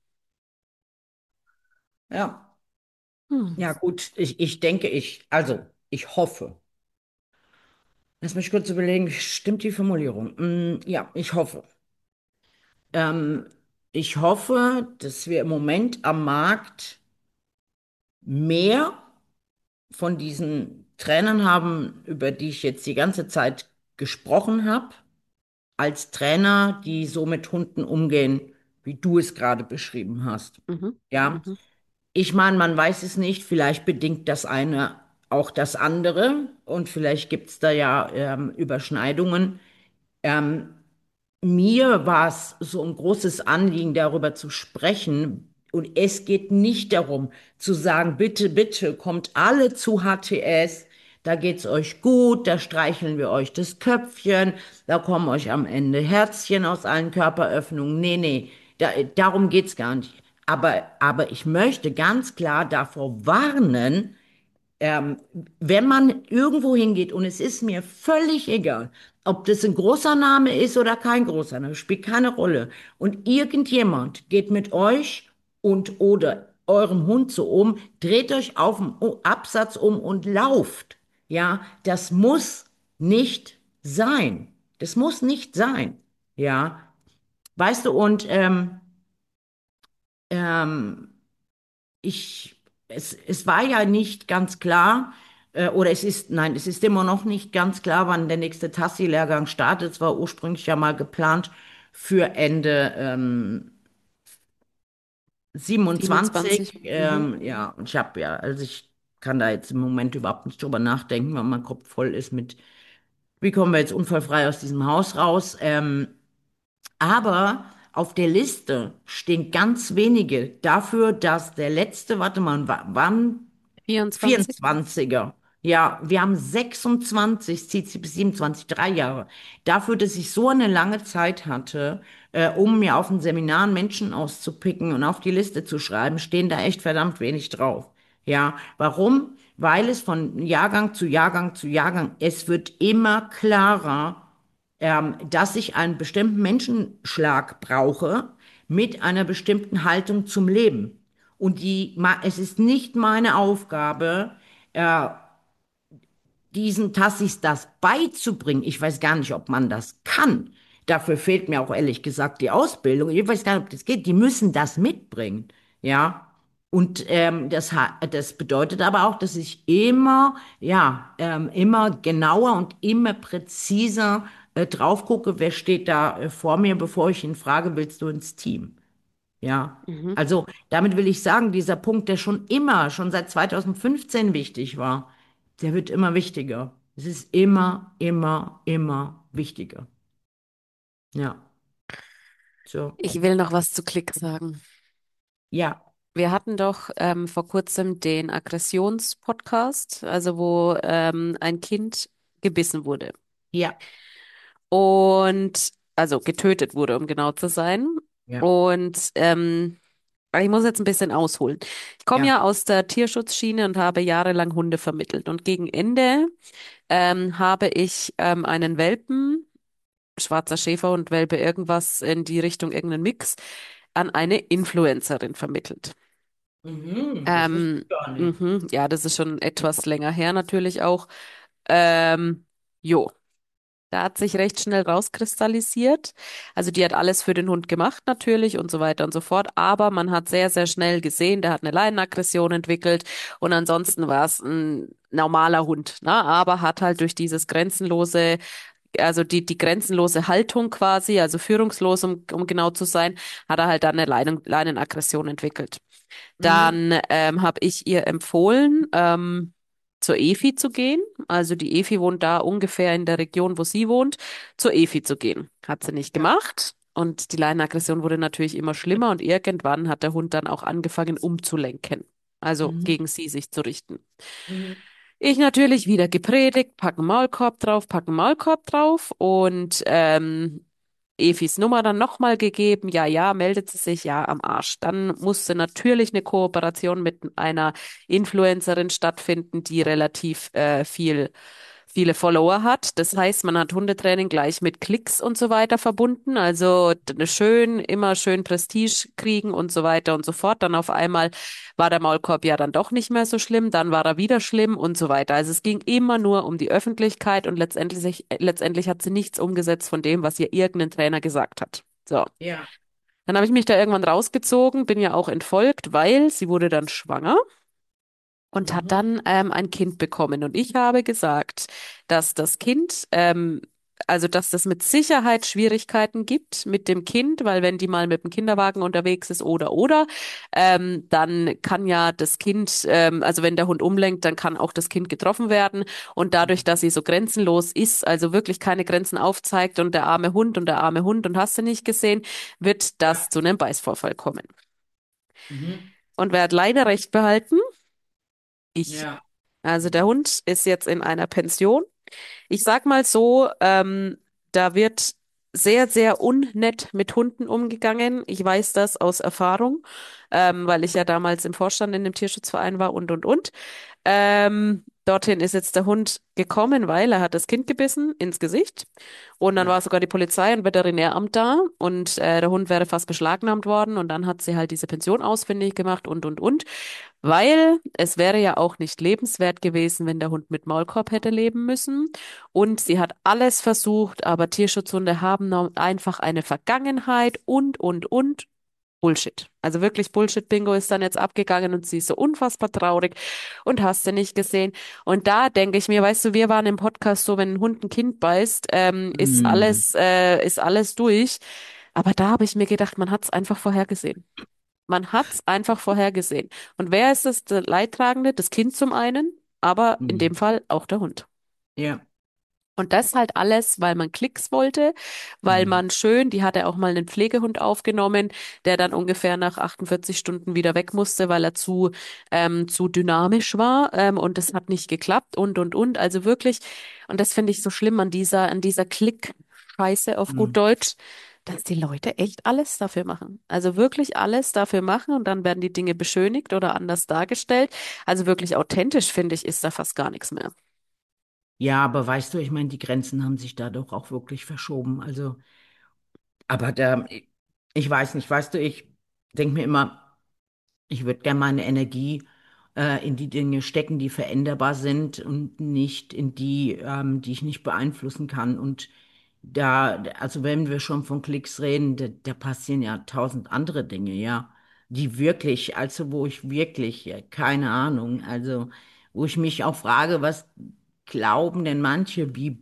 Ja, Hm. ja gut, ich, ich denke, ich, also ich hoffe. Lass mich kurz überlegen, stimmt die Formulierung? Mm, ja, ich hoffe. Ähm, Ich hoffe, dass wir im Moment am Markt mehr von diesen Trainern haben, über die ich jetzt die ganze Zeit gesprochen habe, als Trainer, die so mit Hunden umgehen, wie du es gerade beschrieben hast. Mhm. Ja, Mhm. ich meine, man weiß es nicht, vielleicht bedingt das eine auch das andere und vielleicht gibt es da ja ähm, Überschneidungen. Ähm, Mir war es so ein großes Anliegen, darüber zu sprechen. Und es geht nicht darum, zu sagen, bitte, bitte, kommt alle zu H T S, da geht's euch gut, da streicheln wir euch das Köpfchen, da kommen euch am Ende Herzchen aus allen Körperöffnungen. Nee, nee, da, darum geht's gar nicht. Aber, aber ich möchte ganz klar davor warnen, ähm, wenn man irgendwo hingeht, und es ist mir völlig egal, ob das ein großer Name ist oder kein großer Name, spielt keine Rolle. Und irgendjemand geht mit euch und oder eurem Hund so um, dreht euch auf dem Absatz um und lauft. Ja, das muss nicht sein. Das muss nicht sein. Ja, weißt du, und ähm, ähm, ich, es, es war ja nicht ganz klar, äh, oder es ist, nein, es ist immer noch nicht ganz klar, wann der nächste Tassi-Lehrgang startet. Es war ursprünglich ja mal geplant für Ende ähm, siebenundzwanzig. siebenundzwanzig. Mhm. Ähm, ja, und ich habe ja, also ich kann da jetzt im Moment überhaupt nicht drüber nachdenken, weil mein Kopf voll ist mit, wie kommen wir jetzt unfallfrei aus diesem Haus raus? Ähm, aber auf der Liste stehen ganz wenige dafür, dass der letzte, warte mal, wa- wann vierundzwanzig. vierundzwanziger. Ja, wir haben sechsundzwanzig, es zieht sich bis siebenundzwanzig, drei Jahre. Dafür, dass ich so eine lange Zeit hatte, äh, um mir auf den Seminaren Menschen auszupicken und auf die Liste zu schreiben, stehen da echt verdammt wenig drauf. Ja, warum? Weil es von Jahrgang zu Jahrgang zu Jahrgang, es wird immer klarer, ähm, dass ich einen bestimmten Menschenschlag brauche mit einer bestimmten Haltung zum Leben. Und die, ma- es ist nicht meine Aufgabe, äh, diesen Tassis das beizubringen. Ich weiß gar nicht, ob man das kann. Dafür fehlt mir auch ehrlich gesagt die Ausbildung. Ich weiß gar nicht, ob das geht. Die müssen das mitbringen. Ja. Und ähm, das, ha- das bedeutet aber auch, dass ich immer, ja, ähm, immer genauer und immer präziser äh, drauf gucke, wer steht da äh, vor mir, bevor ich ihn frage, willst du ins Team? Ja, Mhm. also damit will ich sagen, dieser Punkt, der schon immer, schon seit zweitausendfünfzehn wichtig war, der wird immer wichtiger. Es ist immer, immer, immer wichtiger. Ja, so. Ich will noch was zu Klick sagen. Ja, Wir hatten doch ähm, vor kurzem den Aggressions-Podcast, also wo ähm, ein Kind gebissen wurde ja, und also getötet wurde, um genau zu sein. ja, Und ähm, ich muss jetzt ein bisschen ausholen. Ich komme ja. ja aus der Tierschutzschiene und habe jahrelang Hunde vermittelt. Und gegen Ende ähm, habe ich ähm, einen Welpen, schwarzer Schäfer und Welpe, irgendwas in die Richtung, irgendeinen Mix, an eine Influencerin vermittelt. Mhm, das wusste Ähm, ich gar nicht. mhm, ja, das ist schon etwas länger her natürlich auch. Ähm, jo. Da hat sich recht schnell rauskristallisiert. Also die hat alles für den Hund gemacht natürlich und so weiter und so fort. Aber man hat sehr, sehr schnell gesehen, der hat eine Leinenaggression entwickelt und ansonsten war es ein normaler Hund, ne? Aber hat halt durch dieses grenzenlose, also die, die grenzenlose Haltung quasi, also führungslos, um, um genau zu sein, hat er halt dann eine Leinen, Leinenaggression entwickelt. Mhm, Dann ähm, habe ich ihr empfohlen, ähm, zur Efi zu gehen. Also die Efi wohnt da ungefähr in der Region, wo sie wohnt, zur Efi zu gehen. Hat sie nicht ja. gemacht. Und die Leinenaggression wurde natürlich immer schlimmer und irgendwann hat der Hund dann auch angefangen umzulenken. also Mhm. gegen sie sich zu richten. Mhm. Ich natürlich wieder gepredigt, packen Maulkorb drauf, packen Maulkorb drauf und ähm, Efis Nummer dann nochmal gegeben. Ja, ja, meldet sie sich, ja, am Arsch. Dann musste natürlich eine Kooperation mit einer Influencerin stattfinden, die relativ äh, viel viele Follower hat. Das heißt, man hat Hundetraining gleich mit Klicks und so weiter verbunden. Also d- schön, immer schön Prestige kriegen und so weiter und so fort. Dann auf einmal war der Maulkorb ja dann doch nicht mehr so schlimm, dann war er wieder schlimm und so weiter. Also es ging immer nur um die Öffentlichkeit und letztendlich, letztendlich hat sie nichts umgesetzt von dem, was ihr irgendein Trainer gesagt hat. So. Ja. Dann habe ich mich da irgendwann rausgezogen, bin ja auch entfolgt, weil sie wurde dann schwanger und hat Mhm. dann ähm, ein Kind bekommen. Und ich habe gesagt, dass das Kind, ähm, also dass das mit Sicherheit Schwierigkeiten gibt mit dem Kind, weil wenn die mal mit dem Kinderwagen unterwegs ist oder oder, ähm, dann kann ja das Kind, ähm, also wenn der Hund umlenkt, dann kann auch das Kind getroffen werden. Und dadurch, dass sie so grenzenlos ist, also wirklich keine Grenzen aufzeigt und der arme Hund und der arme Hund und hast du nicht gesehen, wird das Ja. zu einem Beißvorfall kommen. Mhm. Und wer hat leider recht behalten? Ich. Ja. Also der Hund ist jetzt in einer Pension. Ich sag mal so, ähm, da wird sehr, sehr unnett mit Hunden umgegangen. Ich weiß das aus Erfahrung, ähm, weil ich ja damals im Vorstand in dem Tierschutzverein war und, und, und. Ähm, dorthin ist jetzt der Hund gekommen, weil er hat das Kind gebissen ins Gesicht. Und dann war Ja. sogar die Polizei und Veterinäramt da und äh, der Hund wäre fast beschlagnahmt worden. Und dann hat sie halt diese Pension ausfindig gemacht und, und, und. Weil es wäre ja auch nicht lebenswert gewesen, wenn der Hund mit Maulkorb hätte leben müssen. Und sie hat alles versucht, aber Tierschutzhunde haben noch einfach eine Vergangenheit und, und, und. Bullshit. Also wirklich Bullshit-Bingo ist dann jetzt abgegangen und sie ist so unfassbar traurig und hast du nicht gesehen. Und da denke ich mir, weißt du, wir waren im Podcast so, wenn ein Hund ein Kind beißt, ähm, ist Mhm. alles, äh, ist alles durch. Aber da habe ich mir gedacht, man hat es einfach vorhergesehen. Man hat es einfach vorhergesehen. Und wer ist das der Leidtragende? Das Kind zum einen, aber in dem Mhm. Fall auch der Hund. Ja. Und das halt alles, weil man Klicks wollte, weil Mhm. man schön, die hatte auch mal einen Pflegehund aufgenommen, der dann ungefähr nach achtundvierzig Stunden wieder weg musste, weil er zu, ähm, zu dynamisch war, ähm, und das hat nicht geklappt und, und, und. Also wirklich, und das finde ich so schlimm an dieser, an dieser Klick-Scheiße auf gut Mhm. Deutsch, dass die Leute echt alles dafür machen. Also wirklich alles dafür machen und dann werden die Dinge beschönigt oder anders dargestellt. Also wirklich authentisch, finde ich, ist da fast gar nichts mehr. Ja, aber weißt du, ich meine, die Grenzen haben sich da doch auch wirklich verschoben. Also, aber da, ich weiß nicht, weißt du, ich denke mir immer, ich würde gerne meine Energie äh, in die Dinge stecken, die veränderbar sind und nicht in die, ähm, die ich nicht beeinflussen kann. Und da, also wenn wir schon von Klicks reden, da, da passieren ja tausend andere Dinge, ja, die wirklich, also wo ich wirklich, äh, keine Ahnung, also wo ich mich auch frage, was glauben denn manche, wie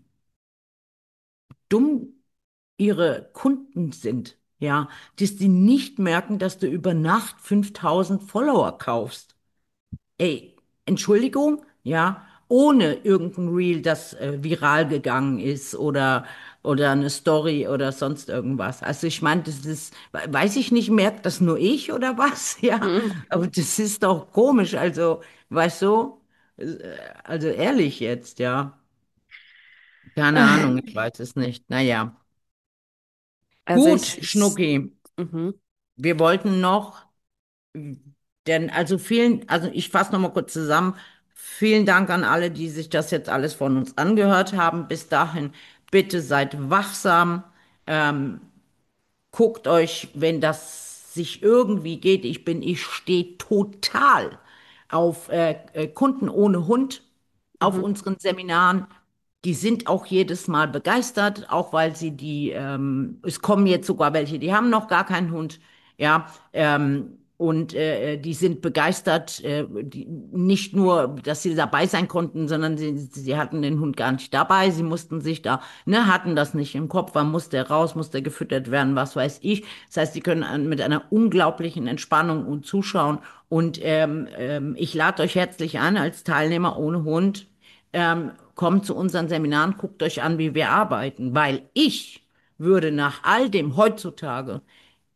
dumm ihre Kunden sind, ja, dass die nicht merken, dass du über Nacht fünftausend Follower kaufst. Ey, Entschuldigung, ja, ohne irgendein Reel, das äh, viral gegangen ist oder, oder eine Story oder sonst irgendwas. Also ich meine, das ist, we- weiß ich nicht, merkt das nur ich oder was? Ja, aber das ist doch komisch. Also, weißt du, äh, also ehrlich jetzt, ja. Keine Ahnung, ich weiß es nicht. Naja. Also Gut, ich, ich, Schnucki, mhm, wir wollten noch. Denn also vielen, also ich fasse noch mal kurz zusammen. Vielen Dank an alle, die sich das jetzt alles von uns angehört haben. Bis dahin, bitte seid wachsam. Ähm, guckt euch, wenn das sich irgendwie geht. Ich bin, ich stehe total auf äh, äh, Kunden ohne Hund auf mhm. unseren Seminaren. Die sind auch jedes Mal begeistert, auch weil sie die, ähm, es kommen jetzt sogar welche, die haben noch gar keinen Hund, ja, ähm, und äh, die sind begeistert, äh, die, nicht nur, dass sie dabei sein konnten, sondern sie, sie hatten den Hund gar nicht dabei, sie mussten sich da, ne, hatten das nicht im Kopf, wann muss der raus, muss der gefüttert werden, was weiß ich. Das heißt, sie können an- mit einer unglaublichen Entspannung und zuschauen. Und ähm, ähm, ich lade euch herzlich an als Teilnehmer ohne Hund. Ähm, kommt zu unseren Seminaren, guckt euch an, wie wir arbeiten, weil ich würde nach all dem heutzutage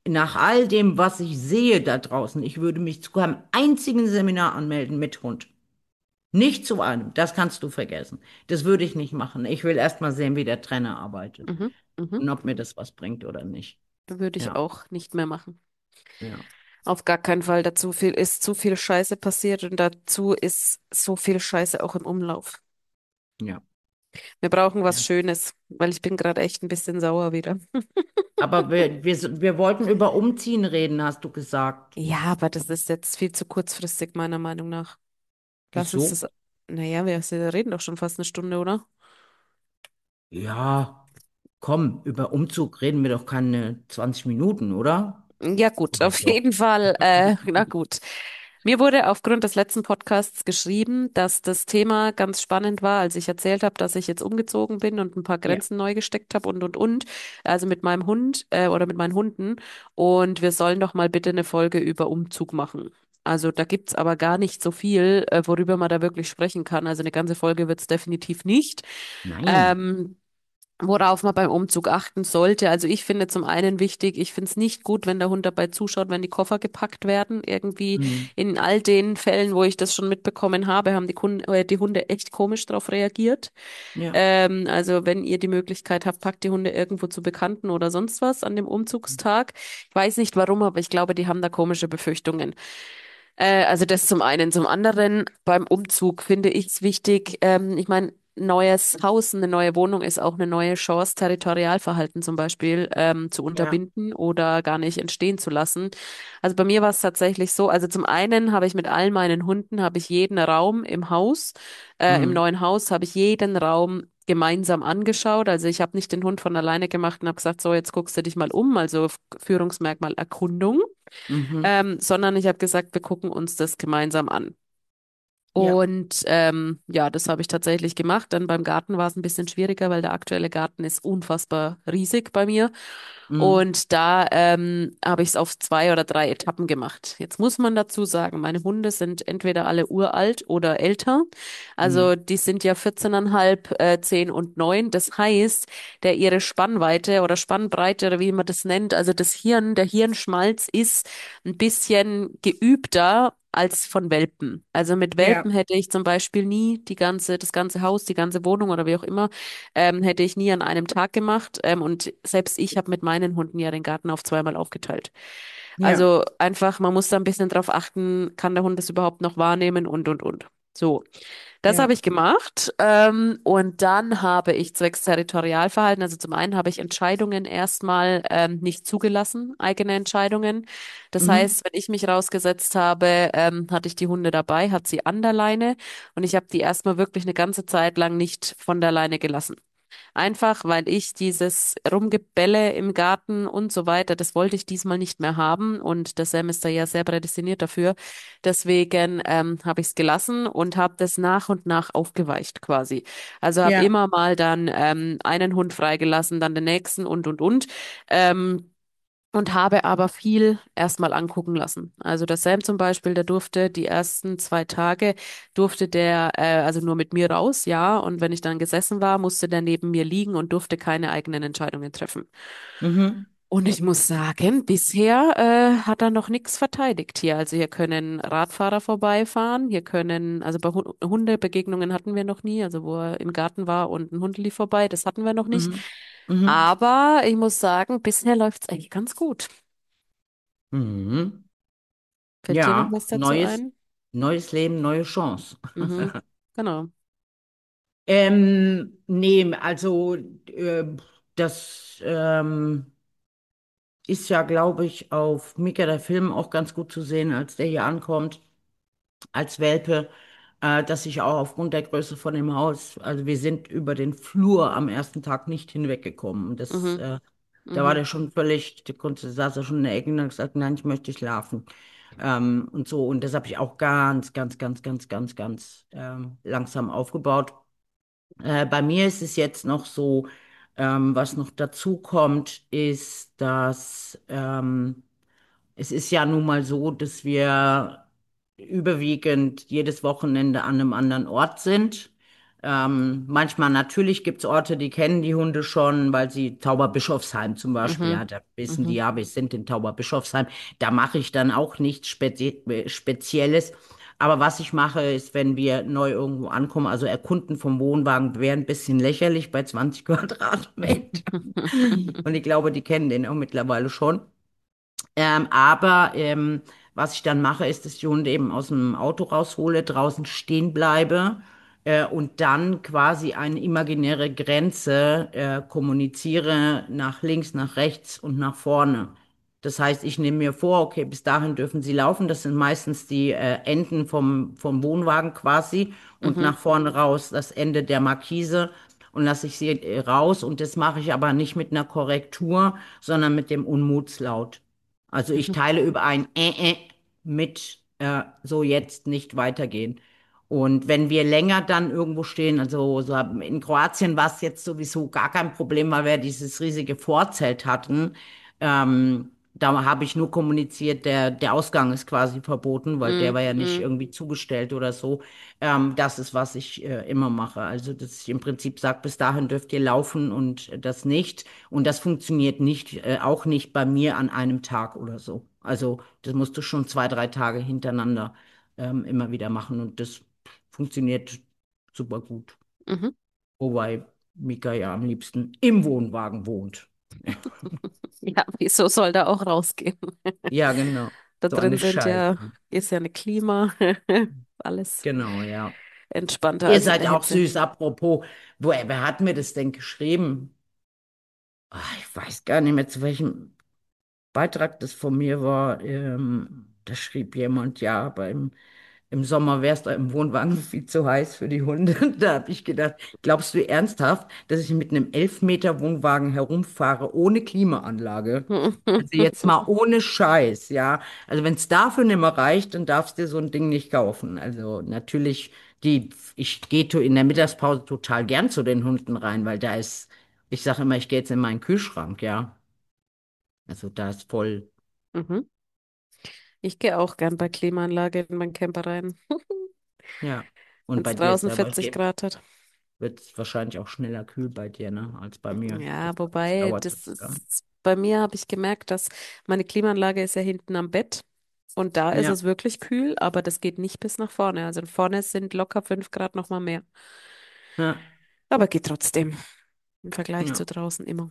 nach all dem, was ich sehe da draußen, ich würde mich zu keinem einzigen Seminar anmelden mit Hund. Nicht zu einem, das kannst du vergessen. Das würde ich nicht machen. Ich will erst mal sehen, wie der Trainer arbeitet Mhm. Mhm. und ob mir das was bringt oder nicht. Würde ich Ja, auch nicht mehr machen. ja, Auf gar keinen Fall. Dazu viel ist zu viel Scheiße passiert und dazu ist so viel Scheiße auch im Umlauf. ja. Wir brauchen was Ja. Schönes, weil ich bin gerade echt ein bisschen sauer wieder. Aber wir, wir, wir wollten über Umziehen reden, hast du gesagt. Ja, aber das ist jetzt viel zu kurzfristig, meiner Meinung nach. Lass uns Wieso? das. Naja, wir reden doch schon fast eine Stunde, oder? Ja, komm, über Umzug reden wir doch keine zwanzig Minuten, oder? Ja, gut, Oder auf doch? jeden Fall. Äh, na gut. Mir wurde aufgrund des letzten Podcasts geschrieben, dass das Thema ganz spannend war, als ich erzählt habe, dass ich jetzt umgezogen bin und ein paar Ja, Grenzen neu gesteckt habe und, und, und. Also mit meinem Hund äh, oder mit meinen Hunden. Und wir sollen doch mal bitte eine Folge über Umzug machen. Also da gibt's aber gar nicht so viel, äh, worüber man da wirklich sprechen kann. Also eine ganze Folge wird's definitiv nicht. nein. Ähm, Worauf man beim Umzug achten sollte. Also ich finde zum einen wichtig, ich finde es nicht gut, wenn der Hund dabei zuschaut, wenn die Koffer gepackt werden. Irgendwie Hm. in all den Fällen, wo ich das schon mitbekommen habe, haben die, Kunden, äh, die Hunde echt komisch darauf reagiert. Ja, Ähm, also wenn ihr die Möglichkeit habt, packt die Hunde irgendwo zu Bekannten oder sonst was an dem Umzugstag. Ich weiß nicht warum, aber ich glaube, die haben da komische Befürchtungen. Äh, also das zum einen. Zum anderen, beim Umzug finde ich es wichtig, ähm, ich meine, neues Haus, eine neue Wohnung ist auch eine neue Chance, Territorialverhalten zum Beispiel ähm, zu ja. unterbinden oder gar nicht entstehen zu lassen. Also bei mir war es tatsächlich so, also zum einen habe ich mit all meinen Hunden, habe ich jeden Raum im Haus, äh, im Hm. neuen Haus habe ich jeden Raum gemeinsam angeschaut. Also ich habe nicht den Hund von alleine gemacht und habe gesagt, so, jetzt guckst du dich mal um, also Führungsmerkmal Erkundung, Mhm. ähm, sondern ich habe gesagt, wir gucken uns das gemeinsam an. Ja. Und ähm, ja, das habe ich tatsächlich gemacht. Dann beim Garten war es ein bisschen schwieriger, weil der aktuelle Garten ist unfassbar riesig bei mir. Hm. Und da ähm, habe ich es auf zwei oder drei Etappen gemacht. Jetzt muss man dazu sagen, meine Hunde sind entweder alle uralt oder älter. Hm. Also die sind ja vierzehn Komma fünf, äh, zehn und neun. Das heißt, der ihre Spannweite oder Spannbreite oder wie man das nennt, also das Hirn, der Hirnschmalz ist ein bisschen geübter als von Welpen. Also mit Welpen Ja. hätte ich zum Beispiel nie die ganze, das ganze Haus, die ganze Wohnung oder wie auch immer, ähm, hätte ich nie an einem Tag gemacht. Ähm, und selbst ich habe mit meinen Hunden ja den Garten auf zweimal aufgeteilt. Ja. Also einfach, man muss da ein bisschen drauf achten, kann der Hund das überhaupt noch wahrnehmen und, und, und. So. Das habe Ja. ich gemacht. Ähm, und dann habe ich zwecks Territorialverhalten, also zum einen habe ich Entscheidungen erstmal ähm, nicht zugelassen, eigene Entscheidungen. Das Mhm. heißt, wenn ich mich rausgesetzt habe, ähm, hatte ich die Hunde dabei, hat sie an der Leine und ich habe die erstmal wirklich eine ganze Zeit lang nicht von der Leine gelassen. Einfach, weil ich dieses Rumgebälle im Garten und so weiter, das wollte ich diesmal nicht mehr haben. Und der Sam ist da ja sehr prädestiniert dafür. Deswegen ähm, habe ich es gelassen und habe das nach und nach aufgeweicht quasi. Also habe Ja. immer mal dann ähm, einen Hund freigelassen, dann den nächsten und, und, und. Ähm, und habe aber viel erstmal angucken lassen. Also der Sam zum Beispiel, der durfte die ersten zwei Tage, durfte der äh, also nur mit mir raus, ja. Und wenn ich dann gesessen war, musste der neben mir liegen und durfte keine eigenen Entscheidungen treffen. Mhm. Und ich muss sagen, bisher äh, hat er noch nichts verteidigt hier. Also hier können Radfahrer vorbeifahren, hier können, also bei Hu- Hundebegegnungen hatten wir noch nie, also wo er im Garten war und ein Hund lief vorbei, das hatten wir noch nicht. Mhm. Mhm. Aber ich muss sagen, bisher läuft's eigentlich ganz gut. Mhm. Fällt dir noch Ja, was dazu neues, ein? neues Leben, neue Chance. Mhm, genau. Ähm, nee, also äh, das ähm, ist ja, glaube ich, auf Mika der Film auch ganz gut zu sehen, als der hier ankommt, als Welpe, äh, dass ich auch aufgrund der Größe von dem Haus, also wir sind über den Flur am ersten Tag nicht hinweggekommen. Das, Mhm, äh, da war mhm, der schon völlig, der konnte, saß er schon in der Ecke und hat gesagt, nein, ich möchte schlafen. Ähm, und so, und das habe ich auch ganz, ganz, ganz, ganz, ganz, ganz ähm, langsam aufgebaut. Äh, bei mir ist es jetzt noch so, ähm, was noch dazu kommt, ist, dass ähm, es ist ja nun mal so, dass wir überwiegend jedes Wochenende an einem anderen Ort sind. Ähm, manchmal natürlich gibt es Orte, die kennen die Hunde schon, weil sie Tauberbischofsheim zum Beispiel, Mhm. ja, da wissen die, Mhm. ja, wir sind in Tauberbischofsheim. Da mache ich dann auch nichts Spezi äh, Spezielles. Aber was ich mache, ist, wenn wir neu irgendwo ankommen, also erkunden vom Wohnwagen wäre ein bisschen lächerlich bei zwanzig Quadratmetern. Und ich glaube, die kennen den auch mittlerweile schon. Ähm, aber ähm, was ich dann mache, ist, dass ich die Hunde eben aus dem Auto raushole, draußen stehen bleibe äh, und dann quasi eine imaginäre Grenze äh, kommuniziere nach links, nach rechts und nach vorne. Das heißt, ich nehme mir vor, okay, bis dahin dürfen sie laufen. Das sind meistens die äh, Enden vom, vom Wohnwagen quasi und Mhm. nach vorne raus das Ende der Markise und lasse ich sie äh, raus. Und das mache ich aber nicht mit einer Korrektur, sondern mit dem Unmutslaut. Also ich Mhm. teile über ein äh, äh mit äh, so jetzt nicht weitergehen. Und wenn wir länger dann irgendwo stehen, also so in Kroatien war es jetzt sowieso gar kein Problem, weil wir dieses riesige Vorzelt hatten. Ähm, da habe ich nur kommuniziert, der, der Ausgang ist quasi verboten, weil der Mhm. war ja nicht Mhm. irgendwie zugestellt oder so. Ähm, das ist, was ich äh, immer mache. Also, dass ich im Prinzip sage, bis dahin dürft ihr laufen und das nicht. Und das funktioniert nicht, äh, auch nicht bei mir an einem Tag oder so. Also, das musst du schon zwei, drei Tage hintereinander ähm, immer wieder machen und das funktioniert super gut. Mhm. Wobei Mika ja am liebsten im Wohnwagen wohnt. Ja, wieso soll der auch rausgehen? Ja, genau. Da So eine drin sind Scheiße. ja, ist ja eine Klima, alles Genau, ja. entspannter Ihr als in seid der auch Hitze. süß. Apropos, woher, wer hat mir das denn geschrieben? Ah, ich weiß gar nicht mehr, zu welchem Beitrag das von mir war. Ähm, da schrieb jemand, ja, aber im, im Sommer wär's da im Wohnwagen viel zu heiß für die Hunde. Da habe ich gedacht, glaubst du ernsthaft, dass ich mit einem elf Meter Wohnwagen herumfahre ohne Klimaanlage? Also jetzt mal ohne Scheiß, ja. Also wenn es dafür nicht mehr reicht, dann darfst du dir so ein Ding nicht kaufen. Also natürlich, die, ich gehe to- in der Mittagspause total gern zu den Hunden rein, weil da ist, ich sage immer, ich gehe jetzt in meinen Kühlschrank, ja. Also da ist voll, Mhm. Ich gehe auch gern bei Klimaanlage in meinen Camper rein, ja. wenn Und es bei dir ist draußen ja, vierzig Grad hat. wird es wahrscheinlich auch schneller kühl bei dir, ne, als bei mir. Ja, Das, das wobei, dauert das jetzt gar. ist, bei mir habe ich gemerkt, dass meine Klimaanlage ist ja hinten am Bett und da ist Ja, es wirklich kühl, aber das geht nicht bis nach vorne. Also vorne sind locker fünf Grad nochmal mehr. ja, Aber geht trotzdem im Vergleich zu ja. draußen immer.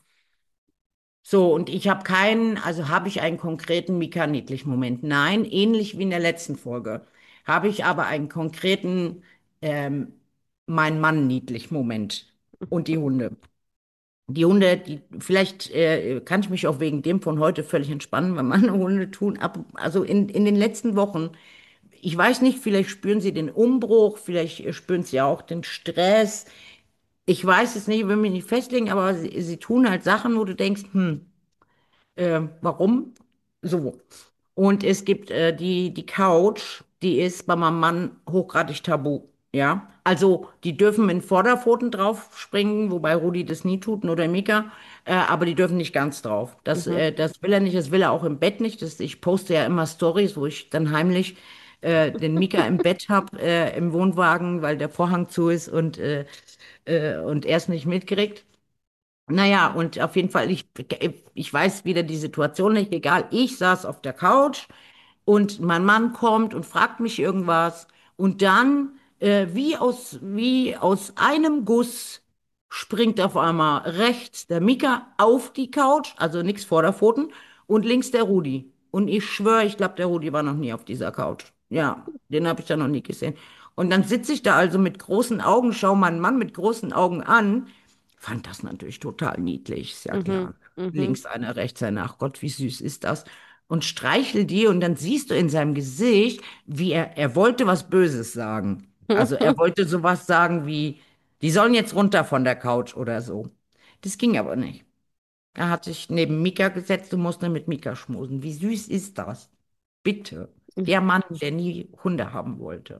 So, und ich habe keinen, also habe ich einen konkreten Mika-Niedlich-Moment? Nein, ähnlich wie in der letzten Folge. Habe ich aber einen konkreten ähm, mein Mann-Niedlich-Moment und die Hunde. Die Hunde, die, vielleicht äh, kann ich mich auch wegen dem von heute völlig entspannen, weil meine Hunde tun ab, also in, in den letzten Wochen, ich weiß nicht, vielleicht spüren sie den Umbruch, vielleicht äh, spüren sie auch den Stress. Ich weiß es nicht, will mich nicht festlegen, aber sie, sie tun halt Sachen, wo du denkst, hm, äh, warum? So. Und es gibt äh, die, die Couch, die ist bei meinem Mann hochgradig tabu. Ja. Also, die dürfen mit Vorderpfoten drauf springen, wobei Rudi das nie tut, nur der Mika. Äh, aber die dürfen nicht ganz drauf. Das, Mhm. äh, das will er nicht, das will er auch im Bett nicht. Das, ich poste ja immer Stories, wo ich dann heimlich äh, den Mika im Bett habe, äh, im Wohnwagen, weil der Vorhang zu ist und, äh, äh, und er es nicht mitkriegt. Naja, und auf jeden Fall, ich, ich weiß wieder die Situation nicht, egal, ich saß auf der Couch und mein Mann kommt und fragt mich irgendwas und dann, äh, wie aus, wie aus einem Guss, springt auf einmal rechts der Mika auf die Couch, also nichts vor der Pfoten, und links der Rudi. Und ich schwöre, ich glaube, der Rudi war noch nie auf dieser Couch. Ja, den habe ich da noch nie gesehen. Und dann sitze ich da also mit großen Augen, schaue meinen Mann mit großen Augen an. Fand das natürlich total niedlich, ist ja Mhm. klar. Mhm. Links einer, rechts einer. Ach Gott, wie süß ist das? Und streichel die und dann siehst du in seinem Gesicht, wie er, er wollte was Böses sagen. Also er wollte sowas sagen wie, die sollen jetzt runter von der Couch oder so. Das ging aber nicht. Er hat sich neben Mika gesetzt und musste mit Mika schmusen. Wie süß ist das? Bitte. Der Mann, der nie Hunde haben wollte.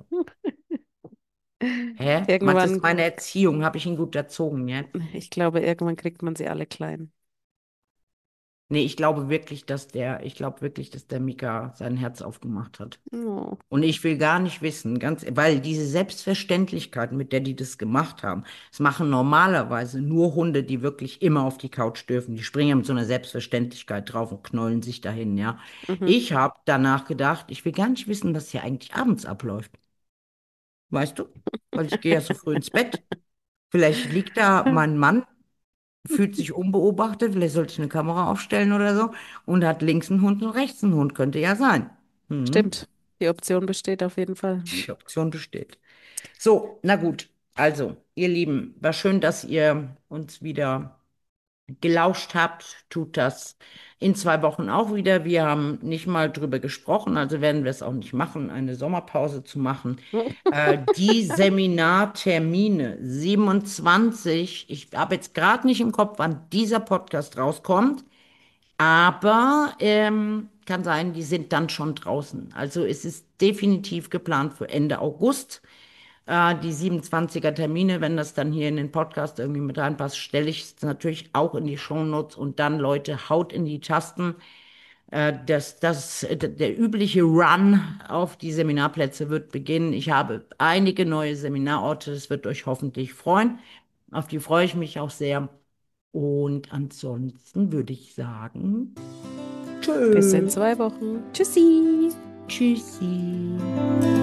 Hä? Was ist Irgendwann, meine Erziehung? Habe ich ihn gut erzogen jetzt? ich glaube, irgendwann kriegt man sie alle klein. Nee, ich glaube wirklich, dass der, ich glaube wirklich, dass der Mika sein Herz aufgemacht hat. Oh. Und ich will gar nicht wissen, ganz, weil diese Selbstverständlichkeit, mit der die das gemacht haben, das machen normalerweise nur Hunde, die wirklich immer auf die Couch dürfen. Die springen ja mit so einer Selbstverständlichkeit drauf und knäulen sich dahin, ja. Mhm. Ich habe danach gedacht, ich will gar nicht wissen, was hier eigentlich abends abläuft. Weißt du? Weil ich gehe ja so früh ins Bett. Vielleicht liegt da mein Mann, fühlt sich unbeobachtet, vielleicht sollte ich eine Kamera aufstellen oder so und hat links einen Hund und rechts einen Hund, könnte ja sein. Mhm. Stimmt. Die Option besteht auf jeden Fall. Die Option besteht. So, na gut. Also, ihr Lieben, war schön, dass ihr uns wieder gelauscht habt. Tut das in zwei Wochen auch wieder. Wir haben nicht mal drüber gesprochen, also werden wir es auch nicht machen, eine Sommerpause zu machen. Äh, die Seminartermine siebenundzwanzig, ich habe jetzt gerade nicht im Kopf, wann dieser Podcast rauskommt, aber ähm, kann sein, die sind dann schon draußen. Also es ist definitiv geplant für Ende August. Äh, die siebenundzwanziger Termine, wenn das dann hier in den Podcast irgendwie mit reinpasst, stelle ich es natürlich auch in die Shownotes und dann, Leute, haut in die Tasten. Äh, das, das, äh, der übliche Run auf die Seminarplätze wird beginnen. Ich habe einige neue Seminarorte, das wird euch hoffentlich freuen. Auf die freue ich mich auch sehr. Und ansonsten würde ich sagen, Bis in tschö, zwei Wochen. Tschüssi. tschüssi.